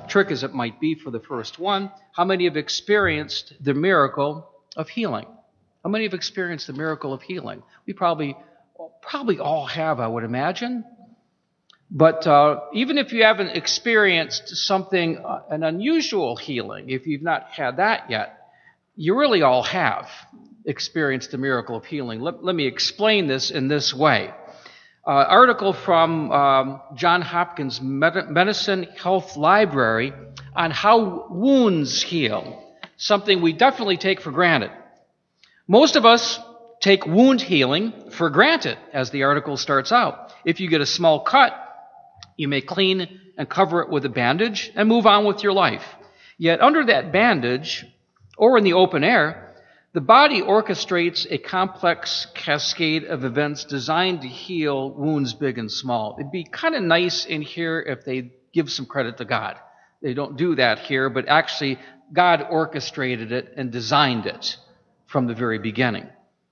trick as it might be for the first one, how many have experienced the miracle of healing? How many have experienced the miracle of healing? We probably all have, I would imagine. But even if you haven't experienced something, an unusual healing, if you've not had that yet, you really all have experienced the miracle of healing. Let me explain this in this way. Article from Johns Hopkins Medicine Health Library on how wounds heal, something we definitely take for granted. Most of us take wound healing for granted, as the article starts out. If you get a small cut, you may clean and cover it with a bandage and move on with your life. Yet under that bandage, or in the open air, the body orchestrates a complex cascade of events designed to heal wounds big and small. It'd be kind of nice in here if they give some credit to God. They don't do that here, but actually God orchestrated it and designed it from the very beginning.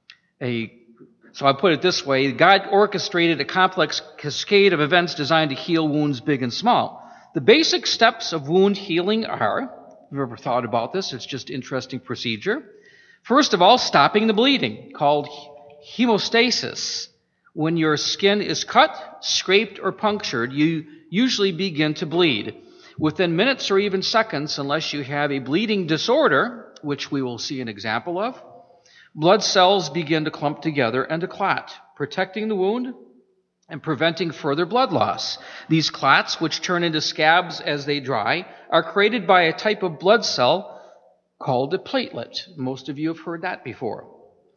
So I put it this way: God orchestrated a complex cascade of events designed to heal wounds big and small. The basic steps of wound healing are, if you've ever thought about this, it's just interesting procedure. First of all, stopping the bleeding, called hemostasis. When your skin is cut, scraped, or punctured, you usually begin to bleed. Within minutes or even seconds, unless you have a bleeding disorder, which we will see an example of, blood cells begin to clump together and to clot, protecting the wound and preventing further blood loss. These clots, which turn into scabs as they dry, are created by a type of blood cell called a platelet. Most of you have heard that before.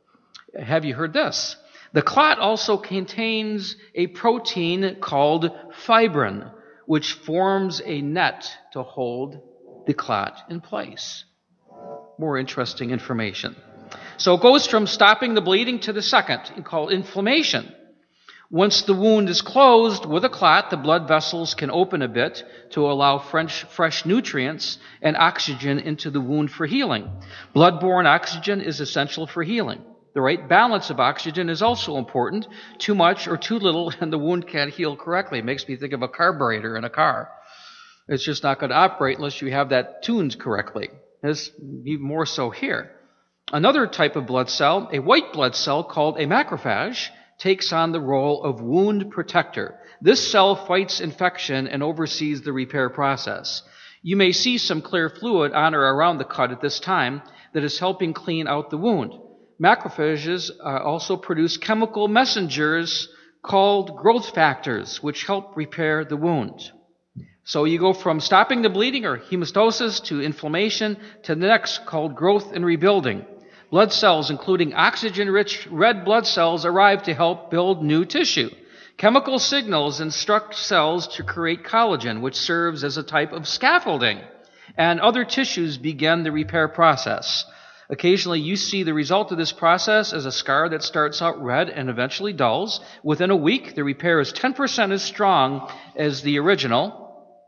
Have you heard this? The clot also contains a protein called fibrin, which forms a net to hold the clot in place. More interesting information. So it goes from stopping the bleeding to the second, called inflammation. Once the wound is closed with a clot, the blood vessels can open a bit to allow fresh nutrients and oxygen into the wound for healing. Blood-borne oxygen is essential for healing. The right balance of oxygen is also important. Too much or too little, and the wound can't heal correctly. It makes me think of a carburetor in a car. It's just not going to operate unless you have that tuned correctly. It's even more so here. Another type of blood cell, a white blood cell called a macrophage, takes on the role of wound protector. This cell fights infection and oversees the repair process. You may see some clear fluid on or around the cut at this time that is helping clean out the wound. Macrophages also produce chemical messengers called growth factors, which help repair the wound. So you go from stopping the bleeding, or hemostasis, to inflammation, to the next, called growth and rebuilding. Blood cells, including oxygen-rich red blood cells, arrive to help build new tissue. Chemical signals instruct cells to create collagen, which serves as a type of scaffolding, and other tissues begin the repair process. Occasionally, you see the result of this process as a scar that starts out red and eventually dulls. Within a week, the repair is 10% as strong as the original.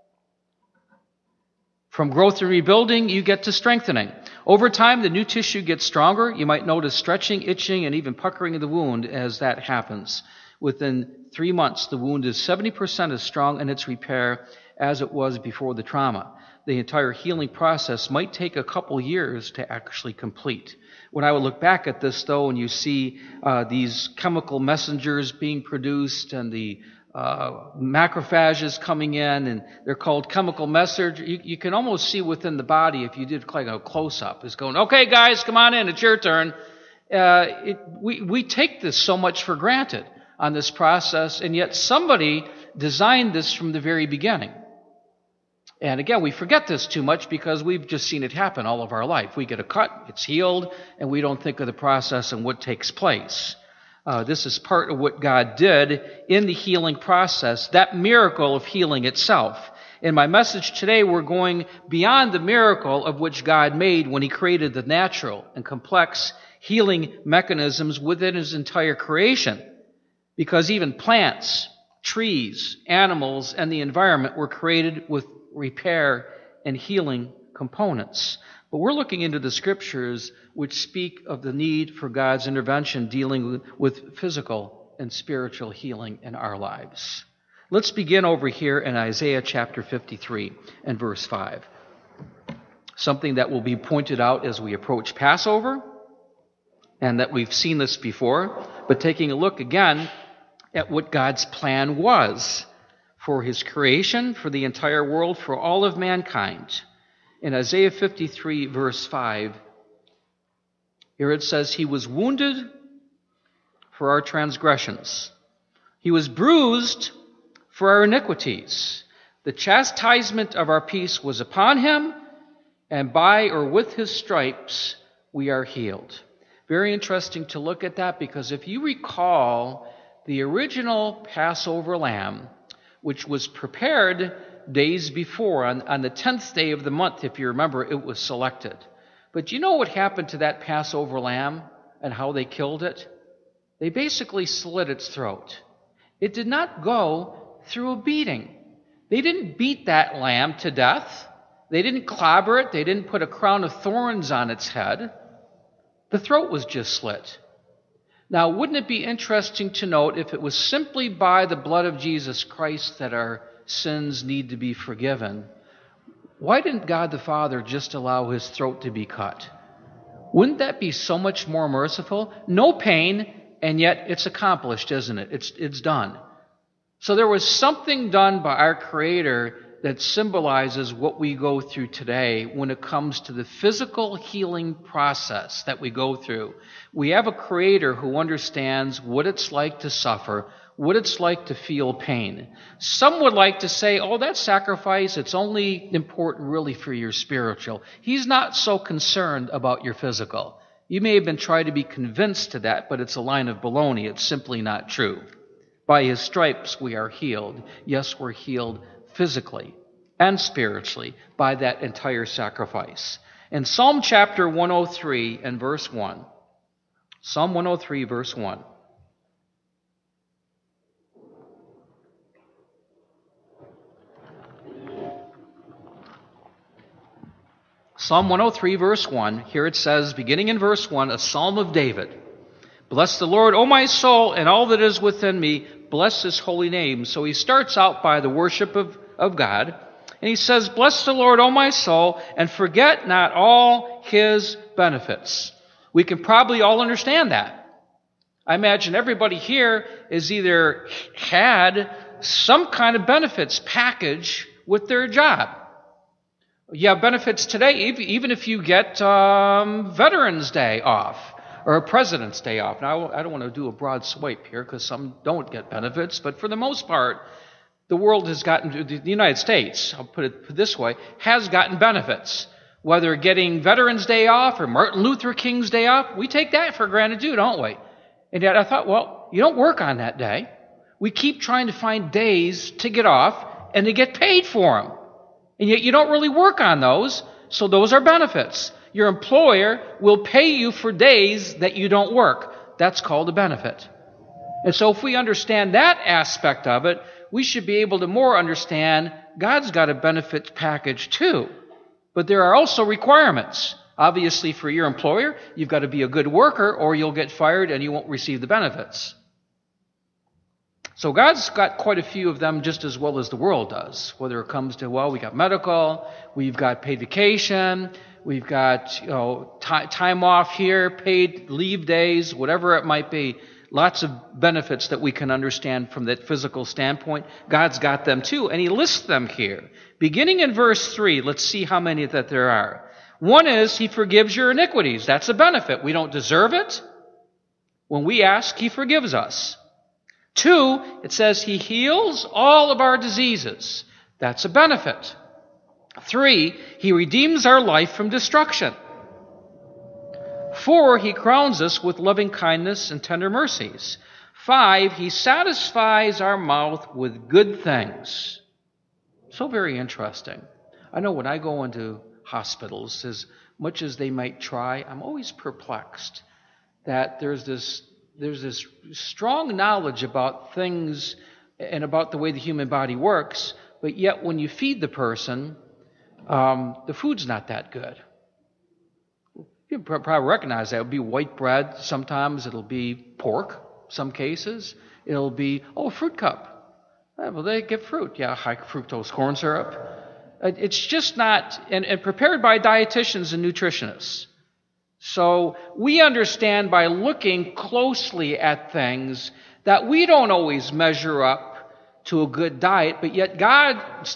From growth and rebuilding, you get to strengthening. Over time, the new tissue gets stronger. You might notice stretching, itching, and even puckering of the wound as that happens. Within 3 months, the wound is 70% as strong in its repair as it was before the trauma. The entire healing process might take a couple years to actually complete. When I would look back at this, though, and you see these chemical messengers being produced and the macrophages coming in, and they're called chemical messengers. You can almost see within the body, if you did like a close-up, it's going, okay, guys, come on in, it's your turn. We take this so much for granted on this process, and yet somebody designed this from the very beginning. And again, we forget this too much because we've just seen it happen all of our life. We get a cut, it's healed, and we don't think of the process and what takes place. This is part of what God did in the healing process, that miracle of healing itself. In my message today, we're going beyond the miracle of which God made when He created the natural and complex healing mechanisms within His entire creation. Because even plants, trees, animals, and the environment were created with repair and healing components. But we're looking into the Scriptures which speak of the need for God's intervention dealing with physical and spiritual healing in our lives. Let's begin over here in Isaiah chapter 53 and verse 5. Something that will be pointed out as we approach Passover, and that we've seen this before, but taking a look again at what God's plan was for his creation, for the entire world, for all of mankind. In Isaiah 53, verse 5, here it says, "He was wounded for our transgressions. He was bruised for our iniquities. The chastisement of our peace was upon him, and by or with his stripes we are healed." Very interesting to look at that, because if you recall, the original Passover lamb, which was prepared days before, on the 10th day of the month, if you remember, it was selected. But you know what happened to that Passover lamb and how they killed it? They basically slit its throat. It did not go through a beating. They didn't beat that lamb to death. They didn't clobber it. They didn't put a crown of thorns on its head. The throat was just slit. Now, wouldn't it be interesting to note if it was simply by the blood of Jesus Christ that our sins need to be forgiven? Why didn't God the Father just allow his throat to be cut? Wouldn't that be so much more merciful? No pain, and yet it's accomplished, isn't it? It's done. So there was something done by our Creator that symbolizes what we go through today when it comes to the physical healing process that we go through. We have a Creator who understands what it's like to suffer, what it's like to feel pain. Some would like to say, oh, that sacrifice, it's only important really for your spiritual. He's not so concerned about your physical. You may have been trying to be convinced to that, but it's a line of baloney. It's simply not true. By his stripes we are healed. Yes, we're healed physically and spiritually by that entire sacrifice. In Psalm chapter 103 and verse 1, Psalm 103 verse 1, Psalm 103 verse 1, here it says, beginning in verse 1, a psalm of David. "Bless the Lord, O my soul, and all that is within me. Bless his holy name." So he starts out by the worship of God. And he says, "Bless the Lord, O my soul, and forget not all his benefits." We can probably all understand that. I imagine everybody here has either had some kind of benefits package with their job. You have benefits today, even if you get Veterans Day off or a President's Day off. Now, I don't want to do a broad swipe here because some don't get benefits, but for the most part, the world has gotten, the United States, I'll put it this way, has gotten benefits. Whether getting Veterans Day off or Martin Luther King's Day off, we take that for granted too, don't we? And yet I thought, well, you don't work on that day. We keep trying to find days to get off and to get paid for them. And yet you don't really work on those, so those are benefits. Your employer will pay you for days that you don't work. That's called a benefit. And so if we understand that aspect of it, we should be able to more understand God's got a benefits package too. But there are also requirements. Obviously, for your employer, you've got to be a good worker or you'll get fired and you won't receive the benefits. So God's got quite a few of them just as well as the world does. Whether it comes to, well, we got medical, we've got paid vacation, we've got time off here, paid leave days, whatever it might be. Lots of benefits that we can understand from that physical standpoint. God's got them too, and he lists them here. Beginning in verse 3, let's see how many that there are. One is, he forgives your iniquities. That's a benefit. We don't deserve it. When we ask, he forgives us. 2, it says he heals all of our diseases. That's a benefit. 3, he redeems our life from destruction. 4, he crowns us with loving kindness and tender mercies. 5, he satisfies our mouth with good things. So very interesting. I know when I go into hospitals, as much as they might try, I'm always perplexed that there's this strong knowledge about things and about the way the human body works, but yet when you feed the person, the food's not that good. You probably recognize that. It'll be white bread. Sometimes it'll be pork. Some cases it'll be, fruit cup. Well, they get fruit. Yeah, high fructose corn syrup. It's just not, and prepared by dietitians and nutritionists. So we understand by looking closely at things that we don't always measure up to a good diet, but yet God,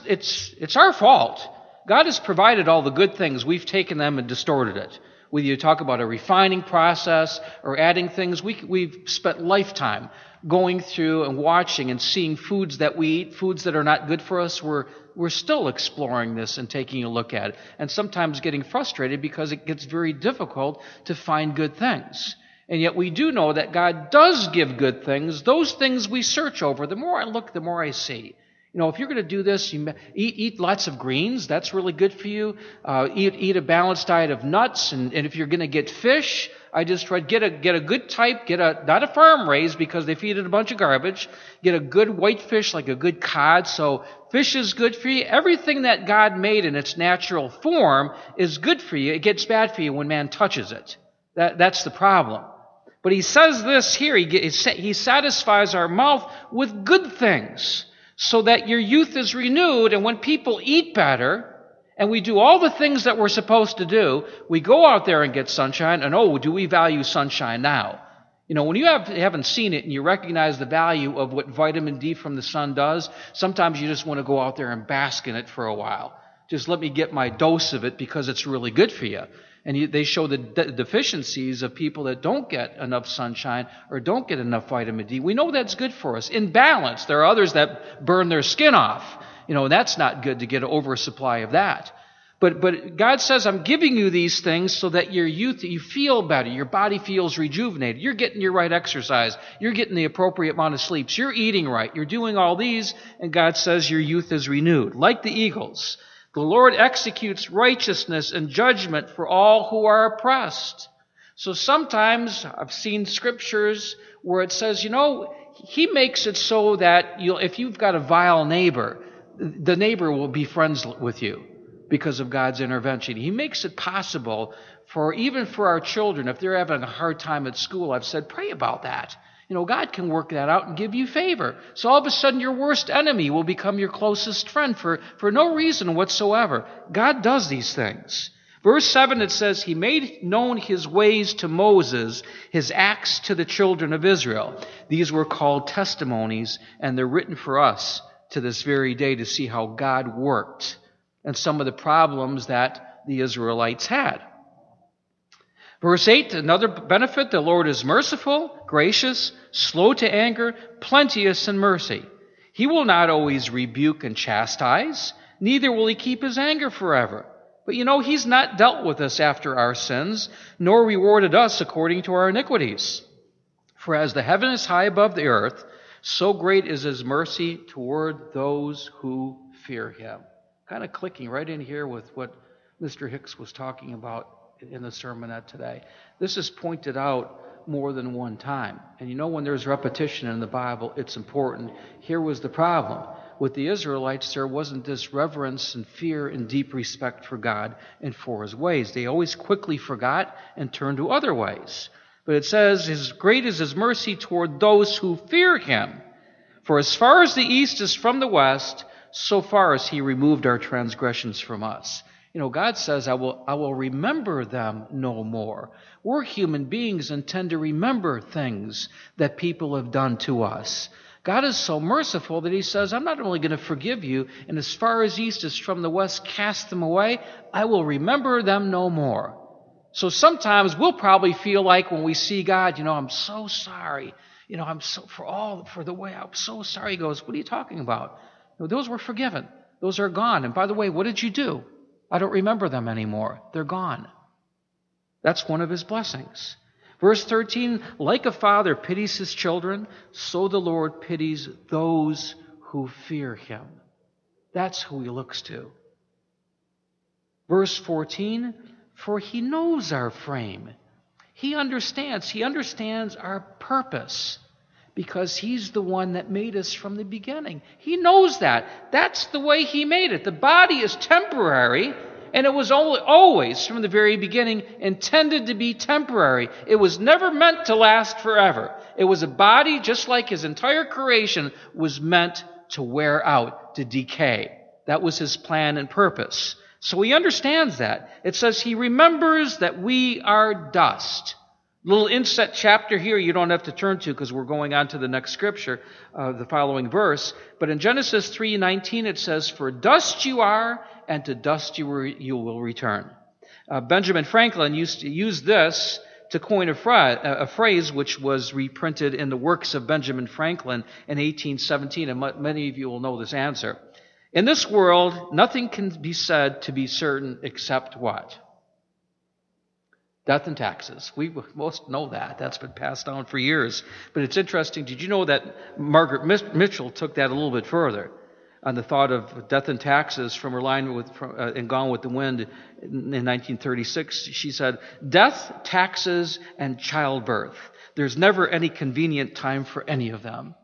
it's our fault. God has provided all the good things. We've taken them and distorted it. Whether you talk about a refining process or adding things, we've spent lifetime going through and watching and seeing foods that we eat, foods that are not good for us. We're still exploring this and taking a look at it, and sometimes getting frustrated because it gets very difficult to find good things. And yet we do know that God does give good things. Those things we search over. The more I look, the more I see. If you're going to do this, you eat lots of greens. That's really good for you. Eat a balanced diet of nuts. And if you're going to get fish, I just tried get a good type. Not a farm raised because they feed it a bunch of garbage. Get a good white fish, like a good cod. So fish is good for you. Everything that God made in its natural form is good for you. It gets bad for you when man touches it. That's the problem. But he says this here. He satisfies our mouth with good things, so that your youth is renewed. And when people eat better, and we do all the things that we're supposed to do, we go out there and get sunshine, and do we value sunshine now? When you haven't seen it and you recognize the value of what vitamin D from the sun does, sometimes you just want to go out there and bask in it for a while. Just let me get my dose of it because it's really good for you. And they show the deficiencies of people that don't get enough sunshine or don't get enough vitamin D. We know that's good for us. In balance, there are others that burn their skin off. That's not good to get an oversupply of that. But God says, I'm giving you these things so that your youth, you feel better. Your body feels rejuvenated. You're getting your right exercise. You're getting the appropriate amount of sleeps. You're eating right. You're doing all these. And God says your youth is renewed. Like the eagles, the Lord executes righteousness and judgment for all who are oppressed. So sometimes I've seen scriptures where it says, He makes it so that if you've got a vile neighbor, the neighbor will be friends with you because of God's intervention. He makes it possible even for our children, if they're having a hard time at school, I've said, pray about that. God can work that out and give you favor. So all of a sudden your worst enemy will become your closest friend for no reason whatsoever. God does these things. Verse 7, it says, He made known His ways to Moses, His acts to the children of Israel. These were called testimonies, and they're written for us to this very day to see how God worked and some of the problems that the Israelites had. Verse 8, another benefit, the Lord is merciful, gracious, slow to anger, plenteous in mercy. He will not always rebuke and chastise, neither will He keep His anger forever. But He's not dealt with us after our sins, nor rewarded us according to our iniquities. For as the heaven is high above the earth, so great is His mercy toward those who fear Him. Kind of clicking right in here with what Mr. Hicks was talking about in the sermonette today. This is pointed out more than one time. And when there's repetition in the Bible, it's important. Here was the problem. With the Israelites, there wasn't this reverence and fear and deep respect for God and for His ways. They always quickly forgot and turned to other ways. But it says, great is His mercy toward those who fear Him. For as far as the east is from the west, so far as He removed our transgressions from us. God says, I will remember them no more. We're human beings and tend to remember things that people have done to us. God is so merciful that He says, I'm not only going to forgive you, and as far as east is from the west, cast them away, I will remember them no more. So sometimes we'll probably feel like when we see God, I'm so sorry. For the way I'm so sorry. He goes, what are you talking about? Those were forgiven. Those are gone. And by the way, what did you do? I don't remember them anymore. They're gone. That's one of His blessings. Verse 13, like a father pities his children, so the Lord pities those who fear Him. That's who He looks to. Verse 14, for He knows our frame. He understands our purpose. Because He's the one that made us from the beginning. He knows that. That's the way He made it. The body is temporary, and it was always, from the very beginning, intended to be temporary. It was never meant to last forever. It was a body, just like His entire creation, was meant to wear out, to decay. That was his plan and purpose. So he understands that. It says he remembers that we are dust. Little inset chapter here you don't have to turn to because we're going on to the next scripture, the following verse. But in Genesis 3:19 it says, "For dust you are, and to dust you will return." Benjamin Franklin used to use this to coin a phrase which was reprinted in the works of Benjamin Franklin in 1817, and many of you will know this answer. In this world, nothing can be said to be certain except what? Death and taxes. We most know that. That's been passed down for years. But it's interesting. Did you know that Margaret Mitchell took that a little bit further on the thought of death and taxes from her line in Gone with the Wind in 1936? She said, "Death, taxes, and childbirth. There's never any convenient time for any of them."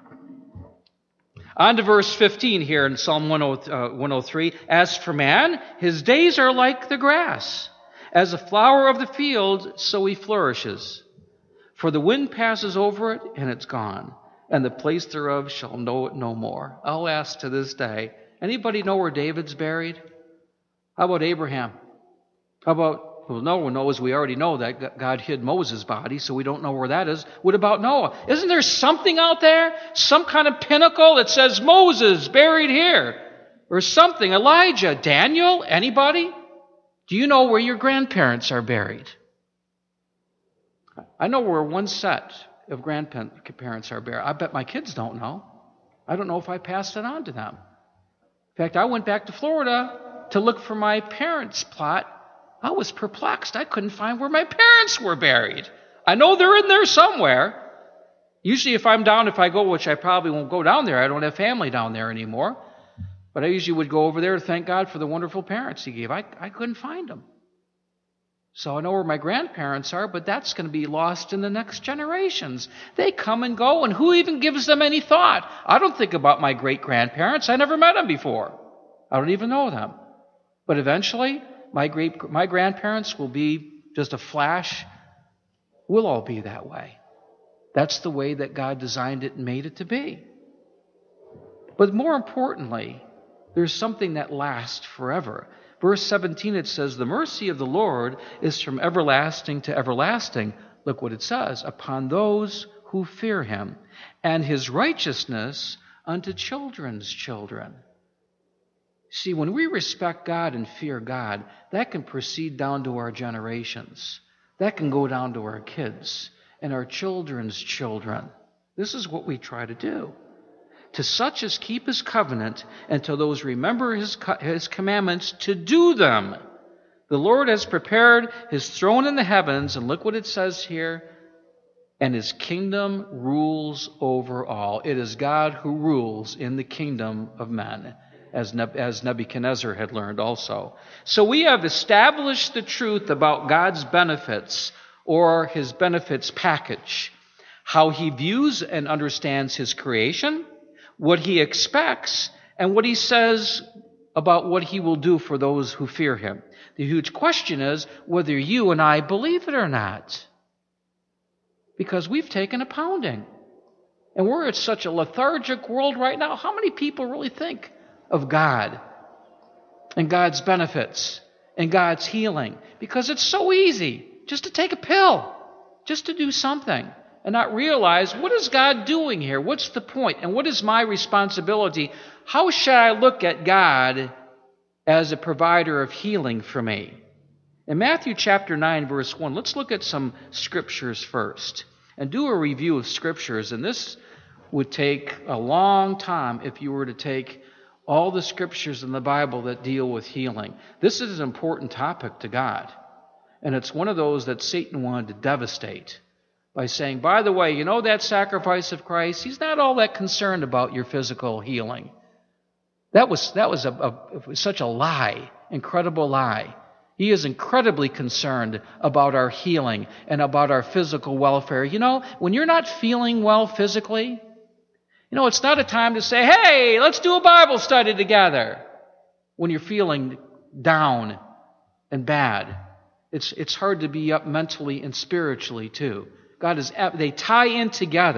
On to verse 15 here in Psalm 103. "As for man, his days are like the grass. As a flower of the field, so he flourishes. For the wind passes over it, and it's gone, and the place thereof shall know it no more." I'll ask to this day, anybody know where David's buried? How about Abraham? How about, well, no one knows. We already know that God hid Moses' body, so we don't know where that is. What about Noah? Isn't there something out there? Some kind of pinnacle that says Moses buried here? Or something. Elijah, Daniel, anybody? Do you know where your grandparents are buried? I know where one set of grandparents are buried. I bet my kids don't know. I don't know if I passed it on to them. In fact, I went back to Florida to look for my parents' plot. I was perplexed. I couldn't find where my parents were buried. I know they're in there somewhere. Usually if I'm down, if I go, which I probably won't go down there, I don't have family down there anymore. But I usually would go over there to thank God for the wonderful parents He gave. I couldn't find them. So I know where my grandparents are, but that's going to be lost in the next generations. They come and go, and who even gives them any thought? I don't think about my great-grandparents. I never met them before. I don't even know them. But eventually, my grandparents will be just a flash. We'll all be that way. That's the way that God designed it and made it to be. But more importantly, there's something that lasts forever. Verse 17, it says, "The mercy of the Lord is from everlasting to everlasting." Look what it says, "upon those who fear Him, and His righteousness unto children's children." See, when we respect God and fear God, that can proceed down to our generations. That can go down to our kids and our children's children. This is what we try to do. "To such as keep His covenant, and to those remember His commandments to do them. The Lord has prepared His throne in the heavens," and look what it says here, "and His kingdom rules over all." It is God who rules in the kingdom of men, as Nebuchadnezzar had learned also. So we have established the truth about God's benefits, or His benefits package, how He views and understands His creation, what He expects, and what He says about what He will do for those who fear Him. The huge question is whether you and I believe it or not. Because we've taken a pounding. And we're in such a lethargic world right now. How many people really think of God and God's benefits and God's healing? Because it's so easy just to take a pill, just to do something, and not realize, what is God doing here? What's the point? And what is my responsibility? How should I look at God as a provider of healing for me? In Matthew chapter 9, verse 1, let's look at some scriptures first and do a review of scriptures. And this would take a long time if you were to take all the scriptures in the Bible that deal with healing. This is an important topic to God. And it's one of those that Satan wanted to devastate by saying, by the way, you know that sacrifice of Christ? He's not all that concerned about your physical healing. That was such a lie, incredible lie. He is incredibly concerned about our healing and about our physical welfare. You know, when you're not feeling well physically, you know, it's not a time to say, hey, let's do a Bible study together. When you're feeling down and bad, it's hard to be up mentally and spiritually too. They tie in together.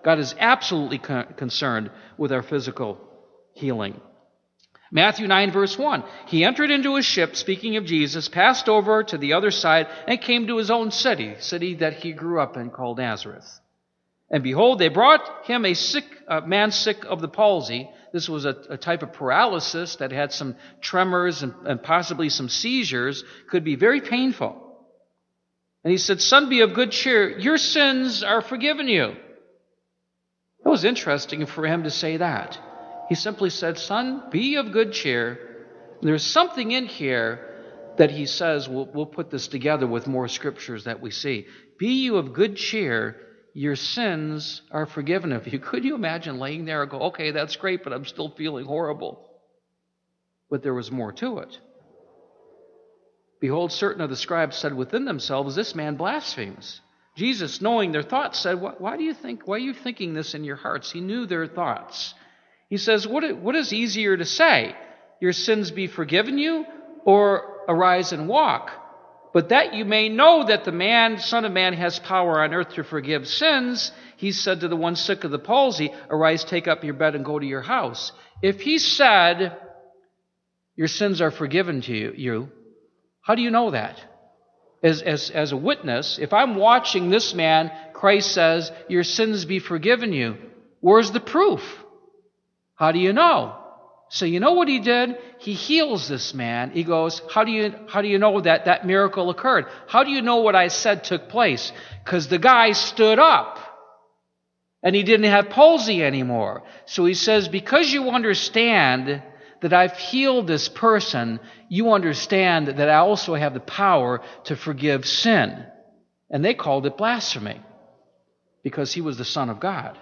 God is absolutely concerned with our physical healing. Matthew 9, verse 1. He entered into a ship, speaking of Jesus, passed over to the other side, and came to his own city that he grew up in, called Nazareth. And behold, they brought him a man sick of the palsy. This was a type of paralysis that had some tremors and possibly some seizures, could be very painful. And he said, "Son, be of good cheer. Your sins are forgiven you." It was interesting for him to say that. He simply said, "Son, be of good cheer." There's something in here that he says, we'll put this together with more scriptures that we see. Be you of good cheer, your sins are forgiven of you. Could you imagine laying there and go, okay, that's great, but I'm still feeling horrible? But there was more to it. Behold, certain of the scribes said within themselves, "This man blasphemes." Jesus, knowing their thoughts, said, why are you thinking this in your hearts? He knew their thoughts. He says, what is easier to say? Your sins be forgiven you, or arise and walk? But that you may know that the Son of Man has power on earth to forgive sins, he said to the one sick of the palsy, "Arise, take up your bed, and go to your house." If he said, "Your sins are forgiven to you," how do you know that? As a witness, if I'm watching this man, Christ says, "Your sins be forgiven you." Where's the proof? How do you know? So you know what he did? He heals this man. He goes, how do you know that miracle occurred? How do you know what I said took place? Because the guy stood up and he didn't have palsy anymore. So he says, because you understand that I've healed this person, you understand that I also have the power to forgive sin. And they called it blasphemy because he was the Son of God.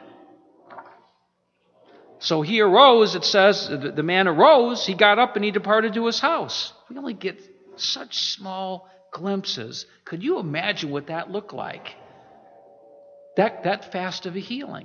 So he arose, it says, the man arose, he got up and he departed to his house. We only get such small glimpses. Could you imagine what that looked like? That fast of a healing.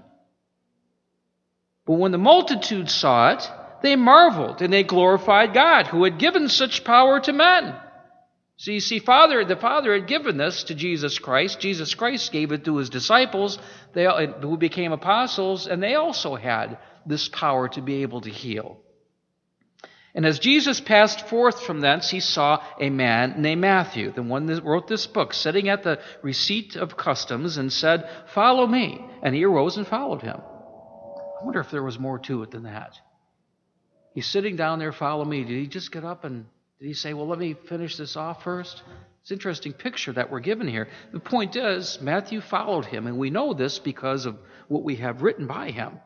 But when the multitude saw it, they marveled and they glorified God, who had given such power to men. So you see, the Father had given this to Jesus Christ. Jesus Christ gave it to his disciples, who became apostles, and they also had this power to be able to heal. And as Jesus passed forth from thence, he saw a man named Matthew, the one that wrote this book, sitting at the receipt of customs, and said, "Follow me." And he arose and followed him. I wonder if there was more to it than that. He's sitting down there, "Follow me." Did he just get up and did he say, "Well, let me finish this off first"? It's an interesting picture that we're given here. The point is, Matthew followed him, and we know this because of what we have written by him.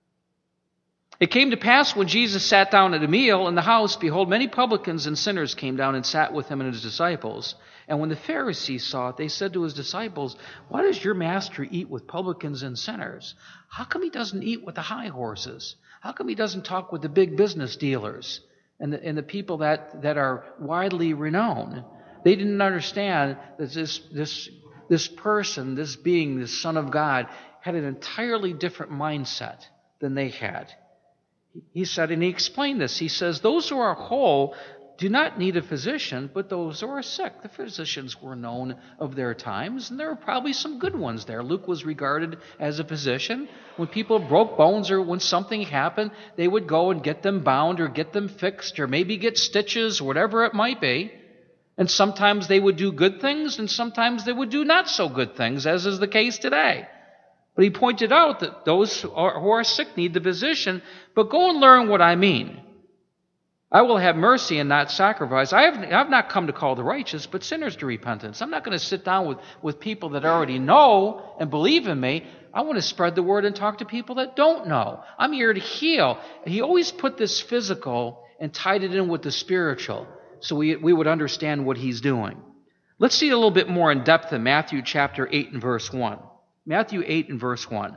It came to pass when Jesus sat down at a meal in the house, behold, many publicans and sinners came down and sat with him and his disciples. And when the Pharisees saw it, they said to his disciples, "Why does your master eat with publicans and sinners? How come he doesn't eat with the high horses? How come he doesn't talk with the big business dealers and the people that are widely renowned?" They didn't understand that this person, this being, this Son of God, had an entirely different mindset than they had. He said, and he explained this. He says, "Those who are whole do not need a physician, but those who are sick." The physicians were known of their times, and there were probably some good ones there. Luke was regarded as a physician. When people broke bones or when something happened, they would go and get them bound or get them fixed or maybe get stitches or whatever it might be. And sometimes they would do good things, and sometimes they would do not so good things, as is the case today. But he pointed out that those who are sick need the physician, but go and learn what I mean. I will have mercy and not sacrifice. I have not come to call the righteous, but sinners to repentance. I'm not going to sit down with people that already know and believe in me. I want to spread the word and talk to people that don't know. I'm here to heal. He always put this physical and tied it in with the spiritual, so we would understand what he's doing. Let's see a little bit more in depth in Matthew chapter 8 and verse 1. Matthew 8 and verse 1.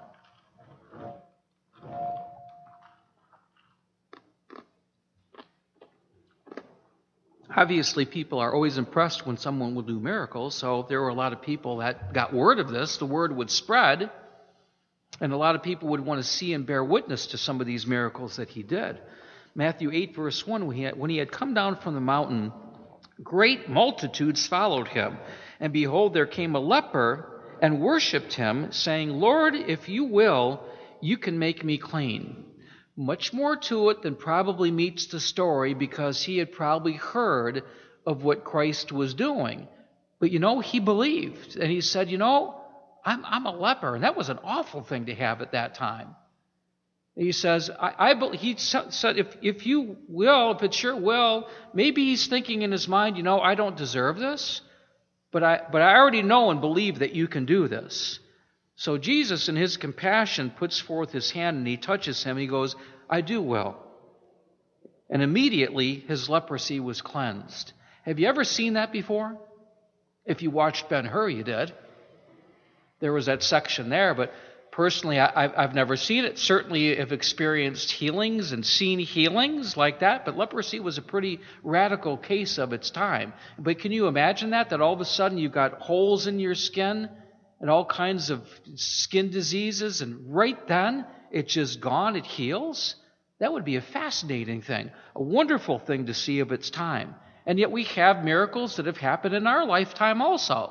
Obviously, people are always impressed when someone will do miracles, so there were a lot of people that got word of this. The word would spread, and a lot of people would want to see and bear witness to some of these miracles that he did. Matthew 8, verse 1, when he had come down from the mountain, great multitudes followed him. And behold, there came a leper, and worshipped him, saying, Lord, if you will, you can make me clean. Much more to it than probably meets the story, because he had probably heard of what Christ was doing. But he believed, and he said, I'm a leper, and that was an awful thing to have at that time. He says, he said, if you will, if it's your will, maybe he's thinking in his mind, I don't deserve this, but I already know and believe that you can do this. So Jesus, in his compassion, puts forth his hand and he touches him. He goes, I do will. And immediately his leprosy was cleansed. Have you ever seen that before? If you watched Ben-Hur, you did. There was that section there, but personally, I've never seen it. Certainly have experienced healings and seen healings like that, but leprosy was a pretty radical case of its time. But can you imagine that all of a sudden you've got holes in your skin and all kinds of skin diseases, and right then it's just gone, it heals? That would be a fascinating thing, a wonderful thing to see of its time. And yet we have miracles that have happened in our lifetime also.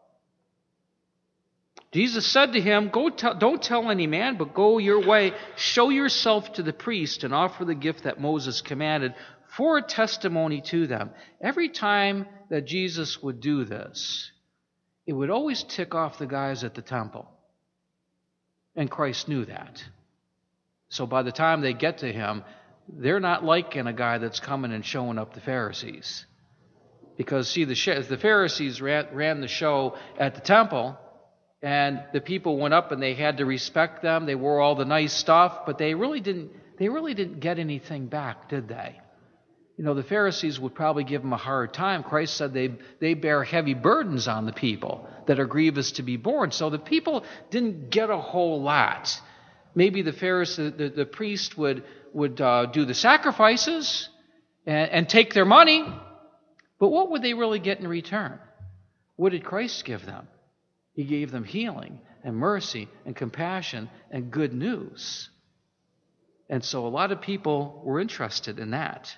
Jesus said to him, don't tell any man, but go your way, show yourself to the priest, and offer the gift that Moses commanded for a testimony to them. Every time that Jesus would do this, it would always tick off the guys at the temple. And Christ knew that. So by the time they get to him, they're not liking a guy that's coming and showing up the Pharisees. Because, see, the Pharisees ran the show at the temple, and the people went up and they had to respect them. They wore all the nice stuff, but they really didn't get anything back, did they? The Pharisees would probably give them a hard time. Christ said they bear heavy burdens on the people that are grievous to be borne. So the people didn't get a whole lot. Maybe the priest would do the sacrifices and take their money, but what would they really get in return? What did Christ give them? He gave them healing and mercy and compassion and good news. And so a lot of people were interested in that.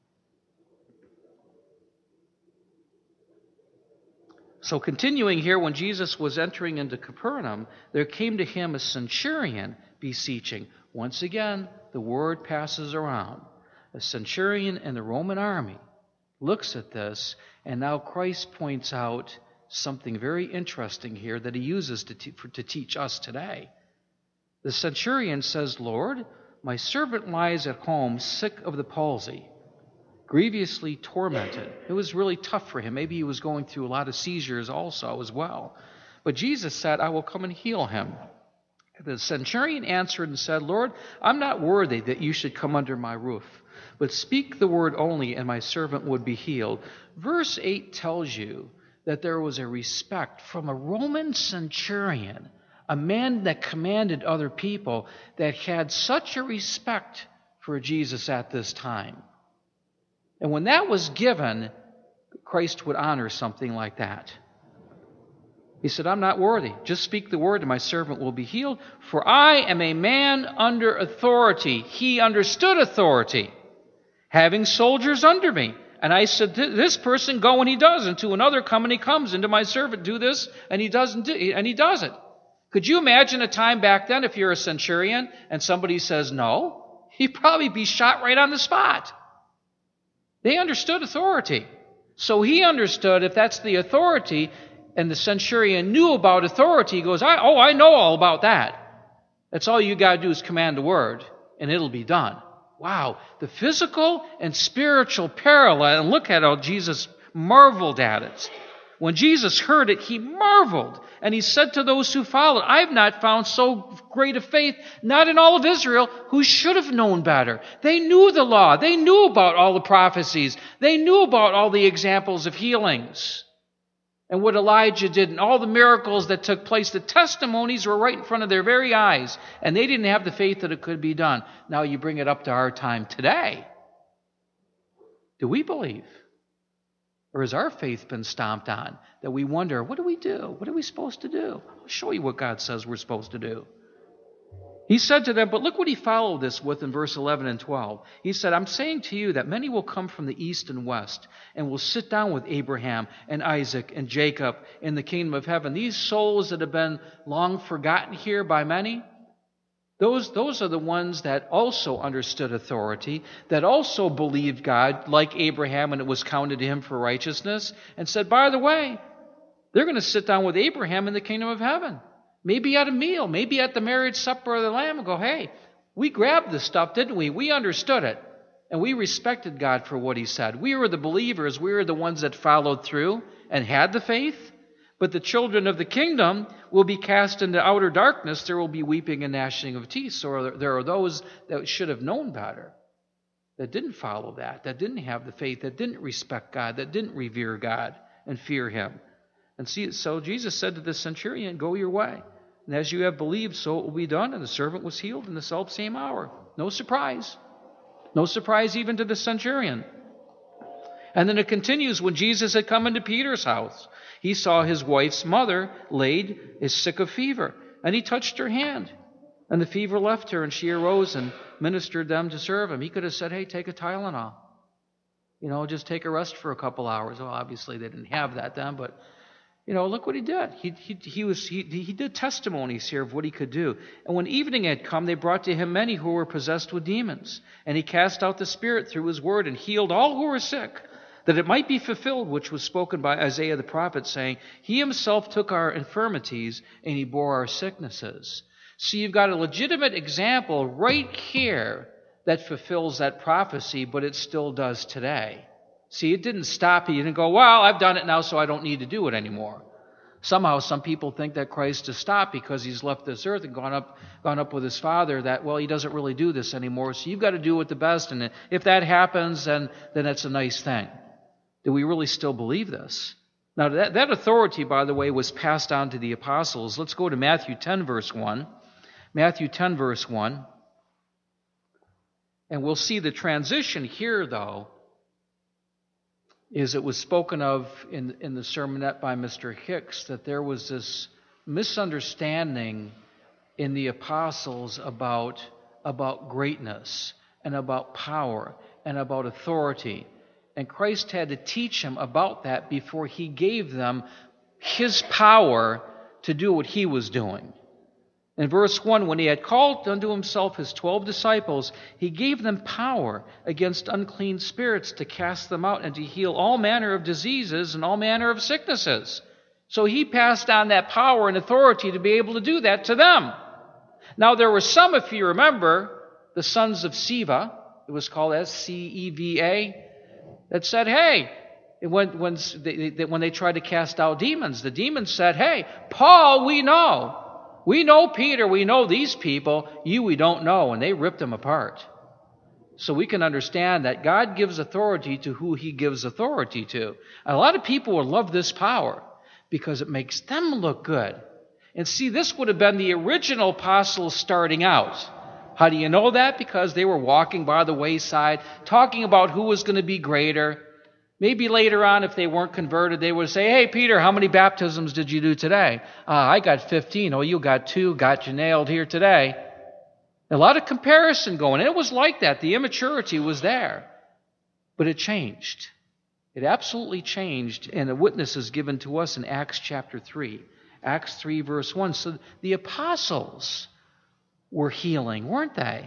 So continuing here, when Jesus was entering into Capernaum, there came to him a centurion beseeching. Once again, the word passes around. A centurion in the Roman army looks at this, and now Christ points out something very interesting here that he uses to teach us today. The centurion says, Lord, my servant lies at home sick of the palsy, grievously tormented. It was really tough for him. Maybe he was going through a lot of seizures also as well. But Jesus said, I will come and heal him. The centurion answered and said, Lord, I'm not worthy that you should come under my roof, but speak the word only, and my servant would be healed. Verse 8 tells you that there was a respect from a Roman centurion, a man that commanded other people, that had such a respect for Jesus at this time. And when that was given, Christ would honor something like that. He said, I'm not worthy. Just speak the word and my servant will be healed. For I am a man under authority. He understood authority, having soldiers under me. And I said, this person go and he does, and to another come and he comes, and to my servant do this, and he doesn't do, and he does it. Could you imagine a time back then if you're a centurion and somebody says no? He'd probably be shot right on the spot. They understood authority. So he understood if that's the authority, and the centurion knew about authority, he goes, I know all about that. That's all you got to do is command the word, and it'll be done. Wow, the physical and spiritual parallel, and look at how Jesus marveled at it. When Jesus heard it, he marveled, and he said to those who followed, I've not found so great a faith, not in all of Israel, who should have known better. They knew the law. They knew about all the prophecies. They knew about all the examples of healings and what Elijah did and all the miracles that took place. The testimonies were right in front of their very eyes, and they didn't have the faith that it could be done. Now you bring it up to our time today. Do we believe? Or has our faith been stomped on that we wonder, what do we do? What are we supposed to do? I'll show you what God says we're supposed to do. He said to them, but look what he followed this with in verse 11 and 12. He said, I'm saying to you that many will come from the east and west and will sit down with Abraham and Isaac and Jacob in the kingdom of heaven. These souls that have been long forgotten here by many, those are the ones that also understood authority, that also believed God like Abraham, and it was counted to him for righteousness, and said, by the way, they're going to sit down with Abraham in the kingdom of heaven. Maybe at a meal, maybe at the marriage supper of the Lamb, and go, hey, we grabbed this stuff, didn't we? We understood it, and we respected God for what he said. We were the believers. We were the ones that followed through and had the faith. But the children of the kingdom will be cast into outer darkness. There will be weeping and gnashing of teeth. So there are those that should have known better, that didn't follow that didn't have the faith, that didn't respect God, that didn't revere God and fear him. And so Jesus said to the centurion, go your way. And as you have believed, so it will be done. And the servant was healed in the selfsame hour. No surprise. No surprise even to the centurion. And then it continues, when Jesus had come into Peter's house, he saw his wife's mother laid, is sick of fever. And he touched her hand. And the fever left her, and she arose and ministered them to serve him. He could have said, hey, take a Tylenol. Just take a rest for a couple hours. Well, obviously they didn't have that then, but look what he did. He did testimonies here of what he could do. And when evening had come, they brought to him many who were possessed with demons. And he cast out the spirit through his word and healed all who were sick, that it might be fulfilled which was spoken by Isaiah the prophet, saying, he himself took our infirmities and he bore our sicknesses. So you've got a legitimate example right here that fulfills that prophecy, but it still does today. See, it didn't stop. He didn't go, well, I've done it now, so I don't need to do it anymore. Somehow some people think that Christ has stopped because he's left this earth and gone up with his Father, that, well, he doesn't really do this anymore, so you've got to do it the best, and if that happens, then that's a nice thing. Do we really still believe this? Now, that authority, by the way, was passed on to the apostles. Let's go to Matthew 10, verse 1. Matthew 10, verse 1. And we'll see the transition here, though, is it was spoken of in the sermonette by Mr. Hicks that there was this misunderstanding in the apostles about greatness and about power and about authority. And Christ had to teach them about that before he gave them his power to do what he was doing. In verse 1, when he had called unto himself his 12 disciples, he gave them power against unclean spirits to cast them out and to heal all manner of diseases and all manner of sicknesses. So he passed on that power and authority to be able to do that to them. Now there were some, if you remember, the sons of Sceva, it was called S-C-E-V-A, that said, hey, when they tried to cast out demons, the demons said, hey, Paul, we know. We know Peter, we know these people, you we don't know, and they ripped them apart. So we can understand that God gives authority to who he gives authority to. A lot of people will love this power because it makes them look good. And see, this would have been the original apostles starting out. How do you know that? Because they were walking by the wayside, talking about who was going to be greater. Maybe later on, if they weren't converted, they would say, hey, Peter, how many baptisms did you do today? I got 15. Oh, you got 2. Got you nailed here today. A lot of comparison going. And it was like that. The immaturity was there. But it changed. It absolutely changed. And a witness is given to us in Acts chapter 3. Acts 3, verse 1. So the apostles were healing, weren't they?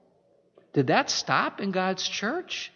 Did that stop in God's church?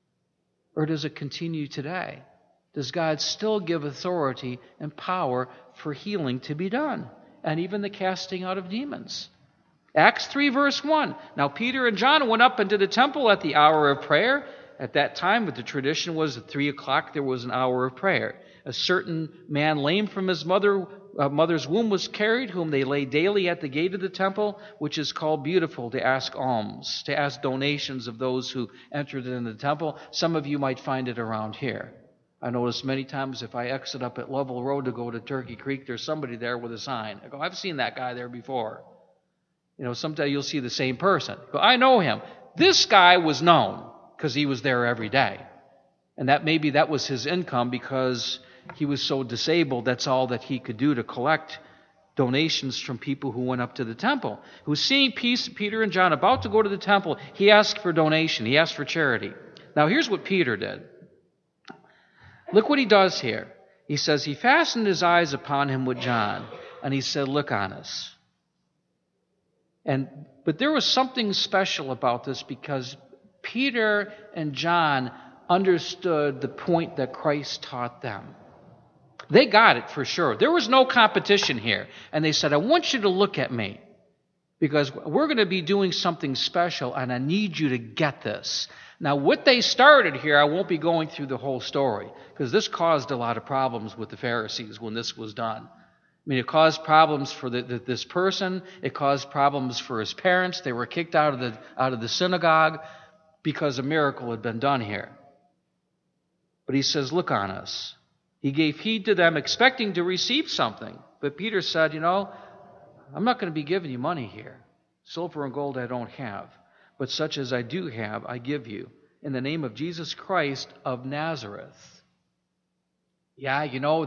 Or does it continue today? Does God still give authority and power for healing to be done? And even the casting out of demons. Acts 3, verse 1. Now Peter and John went up into the temple at the hour of prayer. At that time, but the tradition was at 3 o'clock there was an hour of prayer. A certain man lame from his mother's womb was carried, whom they laid daily at the gate of the temple, which is called Beautiful, to ask alms, to ask donations of those who entered in the temple. Some of you might find it around here. I notice many times if I exit up at Lovell Road to go to Turkey Creek, there's somebody there with a sign. I go, I've seen that guy there before. Sometime you'll see the same person. I go, I know him. This guy was known because he was there every day. And maybe that was his income because he was so disabled, that's all that he could do to collect donations from people who went up to the temple. Who, seeing Peter and John about to go to the temple, he asked for donation. He asked for charity. Now here's what Peter did. Look what he does here. He says he fastened his eyes upon him with John, and he said, "Look on us." But there was something special about this, because Peter and John understood the point that Christ taught them. They got it for sure. There was no competition here. And they said, "I want you to look at me, because we're going to be doing something special, and I need you to get this." Now, what they started here, I won't be going through the whole story, because this caused a lot of problems with the Pharisees when this was done. I mean, it caused problems for this person. It caused problems for his parents. They were kicked out of the synagogue because a miracle had been done here. But he says, "Look on us." He gave heed to them, expecting to receive something. But Peter said, "I'm not going to be giving you money here. Silver and gold I don't have. But such as I do have, I give you, in the name of Jesus Christ of Nazareth." Yeah,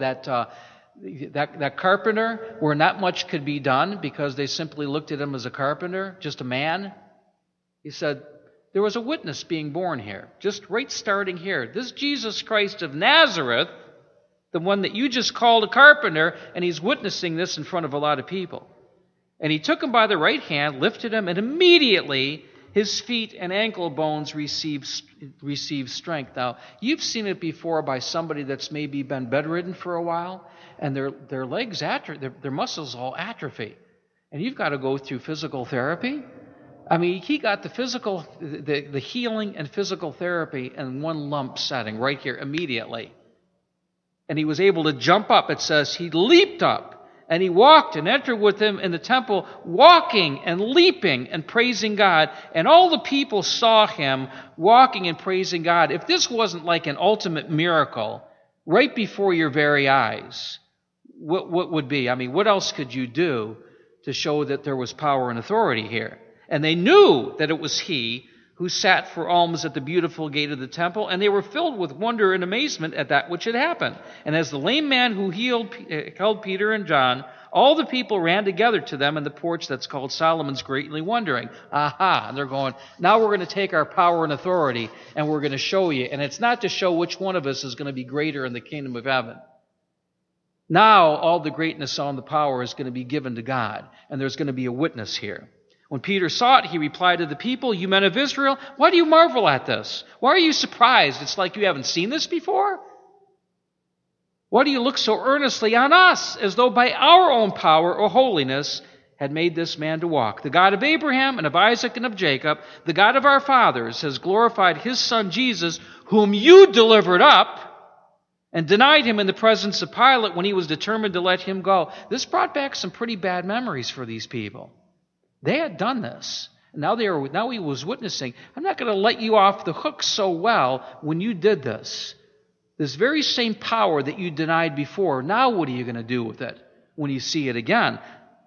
that carpenter, where not much could be done because they simply looked at him as a carpenter, just a man. He said, there was a witness being born here, just right starting here. This Jesus Christ of Nazareth, the one that you just called a carpenter, and he's witnessing this in front of a lot of people. And he took him by the right hand, lifted him, and immediately his feet and ankle bones received strength. Now, you've seen it before by somebody that's maybe been bedridden for a while, and their legs, their muscles all atrophy. And you've got to go through physical therapy. I mean, he got the healing and physical therapy in one lump setting right here immediately. And he was able to jump up. It says he leaped up. And he walked and entered with him in the temple, walking and leaping and praising God. And all the people saw him walking and praising God. If this wasn't like an ultimate miracle right before your very eyes, what would be? I mean, what else could you do to show that there was power and authority here? And they knew that it was he who sat for alms at the beautiful gate of the temple, and they were filled with wonder and amazement at that which had happened. And as the lame man who held Peter and John, all the people ran together to them in the porch that's called Solomon's, greatly wondering. Aha! And they're going, now we're going to take our power and authority, and we're going to show you. And it's not to show which one of us is going to be greater in the kingdom of heaven. Now all the greatness and the power is going to be given to God, and there's going to be a witness here. When Peter saw it, he replied to the people, "You men of Israel, why do you marvel at this? Why are you surprised? It's like you haven't seen this before? Why do you look so earnestly on us, as though by our own power or holiness had made this man to walk? The God of Abraham and of Isaac and of Jacob, the God of our fathers, has glorified his son Jesus, whom you delivered up and denied him in the presence of Pilate when he was determined to let him go." This brought back some pretty bad memories for these people. They had done this. Now he was witnessing. I'm not going to let you off the hook so well when you did this. This very same power that you denied before, now what are you going to do with it when you see it again?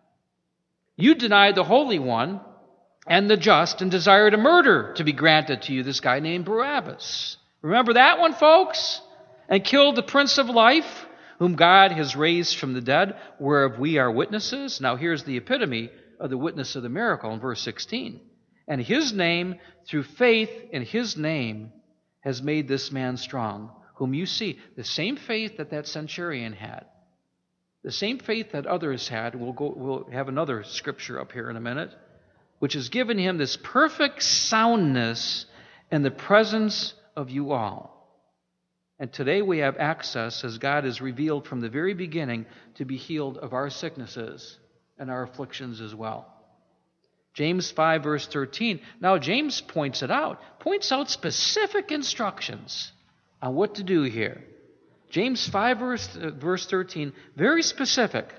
You denied the Holy One and the just and desired a murder to be granted to you, this guy named Barabbas. Remember that one, folks? And killed the Prince of Life, whom God has raised from the dead, whereof we are witnesses. Now here's the epitome of the witness of the miracle in verse 16. And his name, through faith in his name, has made this man strong, whom you see. The same faith that centurion had, the same faith that others had. We'll have another scripture up here in a minute, which has given him this perfect soundness in the presence of you all. And today we have access, as God has revealed from the very beginning, to be healed of our sicknesses and our afflictions as well. James 5, verse 13. Now, James points out specific instructions on what to do here. James 5, verse 13, very specific.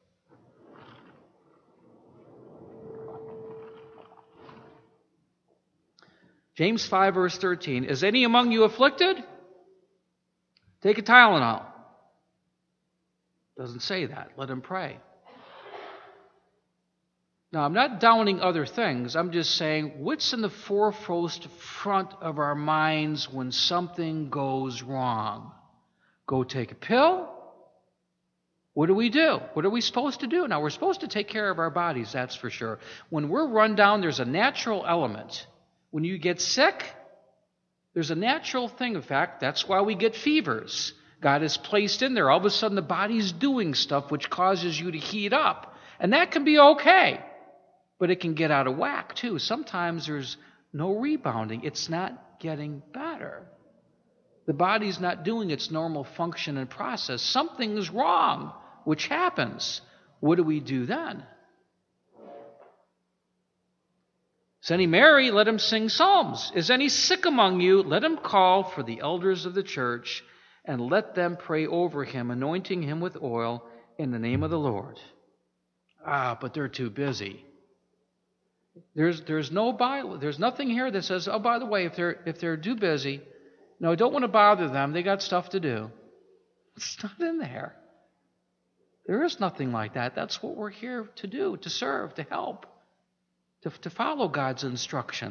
James 5, verse 13. Is any among you afflicted? Take a Tylenol. Doesn't say that. Let him pray. Now, I'm not downing other things. I'm just saying, what's in the foremost front of our minds when something goes wrong? Go take a pill? What do we do? What are we supposed to do? Now, we're supposed to take care of our bodies, that's for sure. When we're run down, there's a natural element. When you get sick, there's a natural thing. In fact, that's why we get fevers. God has placed in there. All of a sudden, the body's doing stuff which causes you to heat up. And that can be okay. But it can get out of whack, too. Sometimes there's no rebounding. It's not getting better. The body's not doing its normal function and process. Something's wrong, which happens. What do we do then? Is any merry? Let him sing psalms. Is any sick among you? Let him call for the elders of the church, and let them pray over him, anointing him with oil in the name of the Lord. But they're too busy. There's no Bible. There's nothing here that says, oh, by the way, if they're too busy, no, don't want to bother them. They got stuff to do. It's not in there. There is nothing like that. That's what we're here to do, to serve, to help, to follow God's instruction.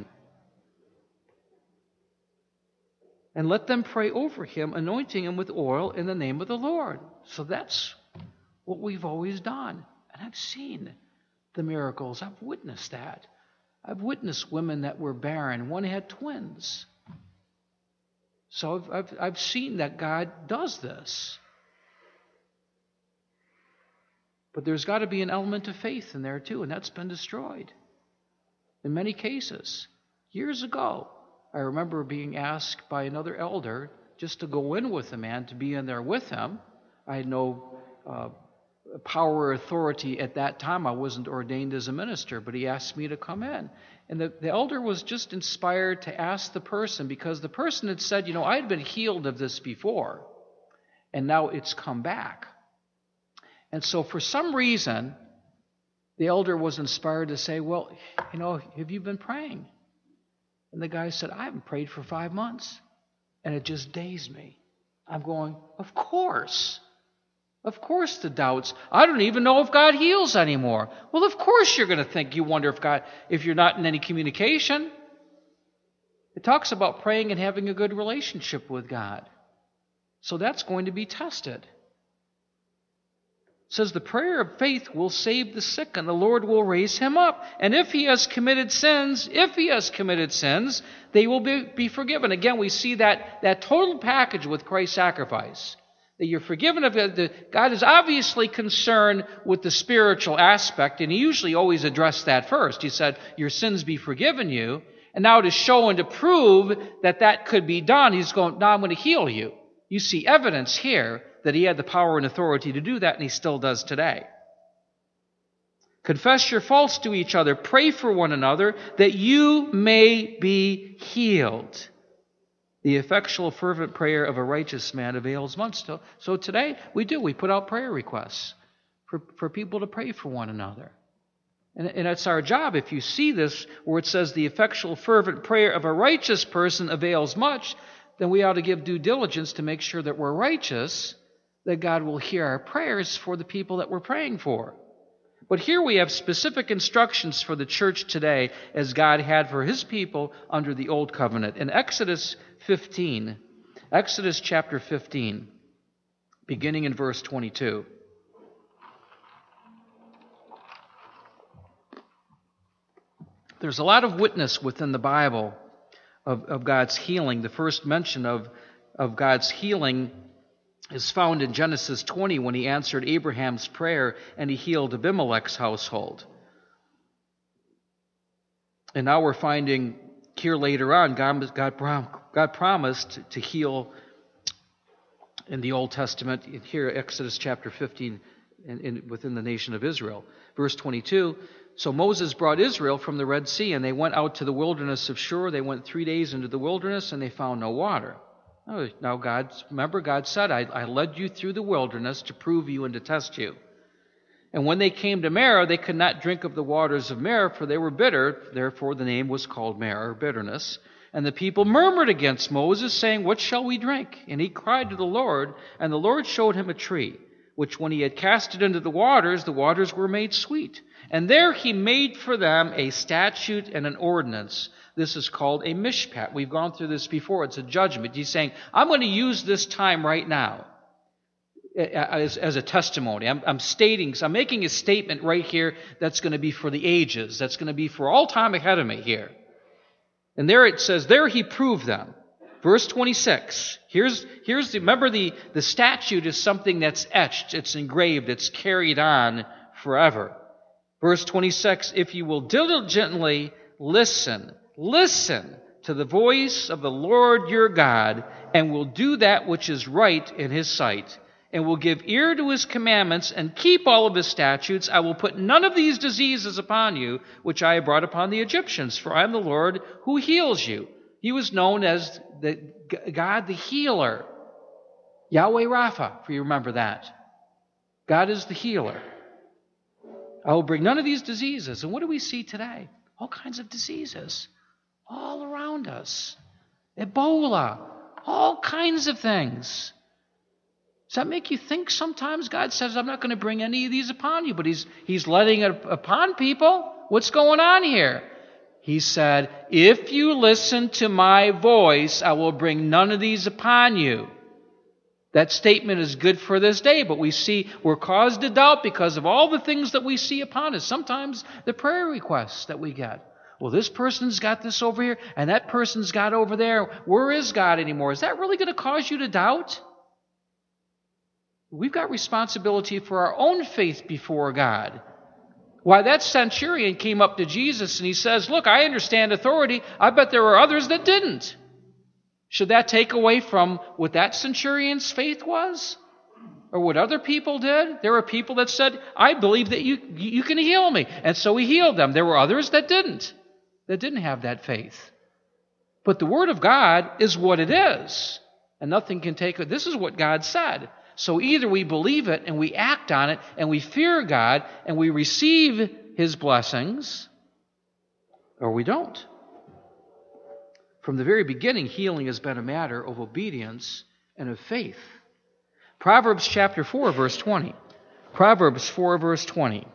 And let them pray over him, anointing him with oil in the name of the Lord. So that's what we've always done. And I've seen the miracles. I've witnessed that. I've witnessed women that were barren. One had twins. So I've seen that God does this. But there's got to be an element of faith in there too, and that's been destroyed in many cases. Years ago, I remember being asked by another elder just to go in with a man, to be in there with him. I had no power or authority at that time. I wasn't ordained as a minister, but he asked me to come in. And the elder was just inspired to ask the person, because the person had said, I had been healed of this before, and now it's come back. And so for some reason, the elder was inspired to say, well, have you been praying? And the guy said, I haven't prayed for 5 months. And it just dazed me. I'm going, of course. Of course the doubts. I don't even know if God heals anymore. Well, of course you're going to think, you wonder if you're not in any communication. It talks about praying and having a good relationship with God. So that's going to be tested. It says the prayer of faith will save the sick, and the Lord will raise him up. And if he has committed sins, they will be forgiven. Again, we see that total package with Christ's sacrifice. That you're forgiven of it. God is obviously concerned with the spiritual aspect, and he usually always addressed that first. He said, your sins be forgiven you. And now to show and to prove that could be done, he's going, now I'm going to heal you. You see evidence here that he had the power and authority to do that, and he still does today. Confess your faults to each other. Pray for one another that you may be healed. The effectual, fervent prayer of a righteous man avails much. So today, we put out prayer requests for people to pray for one another. And it's our job, if you see this, where it says the effectual, fervent prayer of a righteous person avails much, then we ought to give due diligence to make sure that we're righteous, that God will hear our prayers for the people that we're praying for. But here we have specific instructions for the church today, as God had for his people under the Old Covenant. In Exodus chapter 15, beginning in verse 22. There's a lot of witness within the Bible of God's healing. The first mention of God's healing is found in Genesis 20, when he answered Abraham's prayer and he healed Abimelech's household. And now we're finding here later on, God promised to heal in the Old Testament, here Exodus chapter 15, within the nation of Israel. Verse 22, so Moses brought Israel from the Red Sea, and they went out to the wilderness of Shur. They went 3 days into the wilderness, and they found no water. Now God said, I led you through the wilderness to prove you and to test you. And when they came to Marah, they could not drink of the waters of Marah, for they were bitter. Therefore the name was called Marah, or bitterness. And the people murmured against Moses, saying, what shall we drink? And he cried to the Lord, and the Lord showed him a tree, which when he had cast it into the waters were made sweet. And there he made for them a statute and an ordinance. This is called a mishpat. We've gone through this before. It's a judgment. He's saying, I'm going to use this time right now. as a testimony. I'm making a statement right here that's going to be for the ages. That's going to be for all time ahead of me here. And there it says, there he proved them. Verse 26. Remember the statute is something that's etched, it's engraved, it's carried on forever. Verse 26, if you will diligently listen to the voice of the Lord your God, and will do that which is right in his sight, and will give ear to his commandments, and keep all of his statutes, I will put none of these diseases upon you, which I have brought upon the Egyptians, for I am the Lord who heals you. He was known as God the healer. Yahweh Rapha, if you remember that. God is the healer. I will bring none of these diseases. And what do we see today? All kinds of diseases all around us. Ebola, all kinds of things. Does that make you think sometimes God says, I'm not going to bring any of these upon you, but he's letting it upon people? What's going on here? He said, if you listen to my voice, I will bring none of these upon you. That statement is good for this day, but we're caused to doubt because of all the things that we see upon us. Sometimes the prayer requests that we get. Well, this person's got this over here, and that person's got over there. Where is God anymore? Is that really going to cause you to doubt? We've got responsibility for our own faith before God. Why, that centurion came up to Jesus and he says, look, I understand authority. I bet there were others that didn't. Should that take away from what that centurion's faith was? Or what other people did? There were people that said, I believe that you can heal me. And so he healed them. There were others that didn't have that faith. But the Word of God is what it is. And nothing can take it. This is what God said. So either we believe it and we act on it and we fear God and we receive His blessings, or we don't. From the very beginning, healing has been a matter of obedience and of faith. Proverbs chapter 4, verse 20. Proverbs 4, verse 20.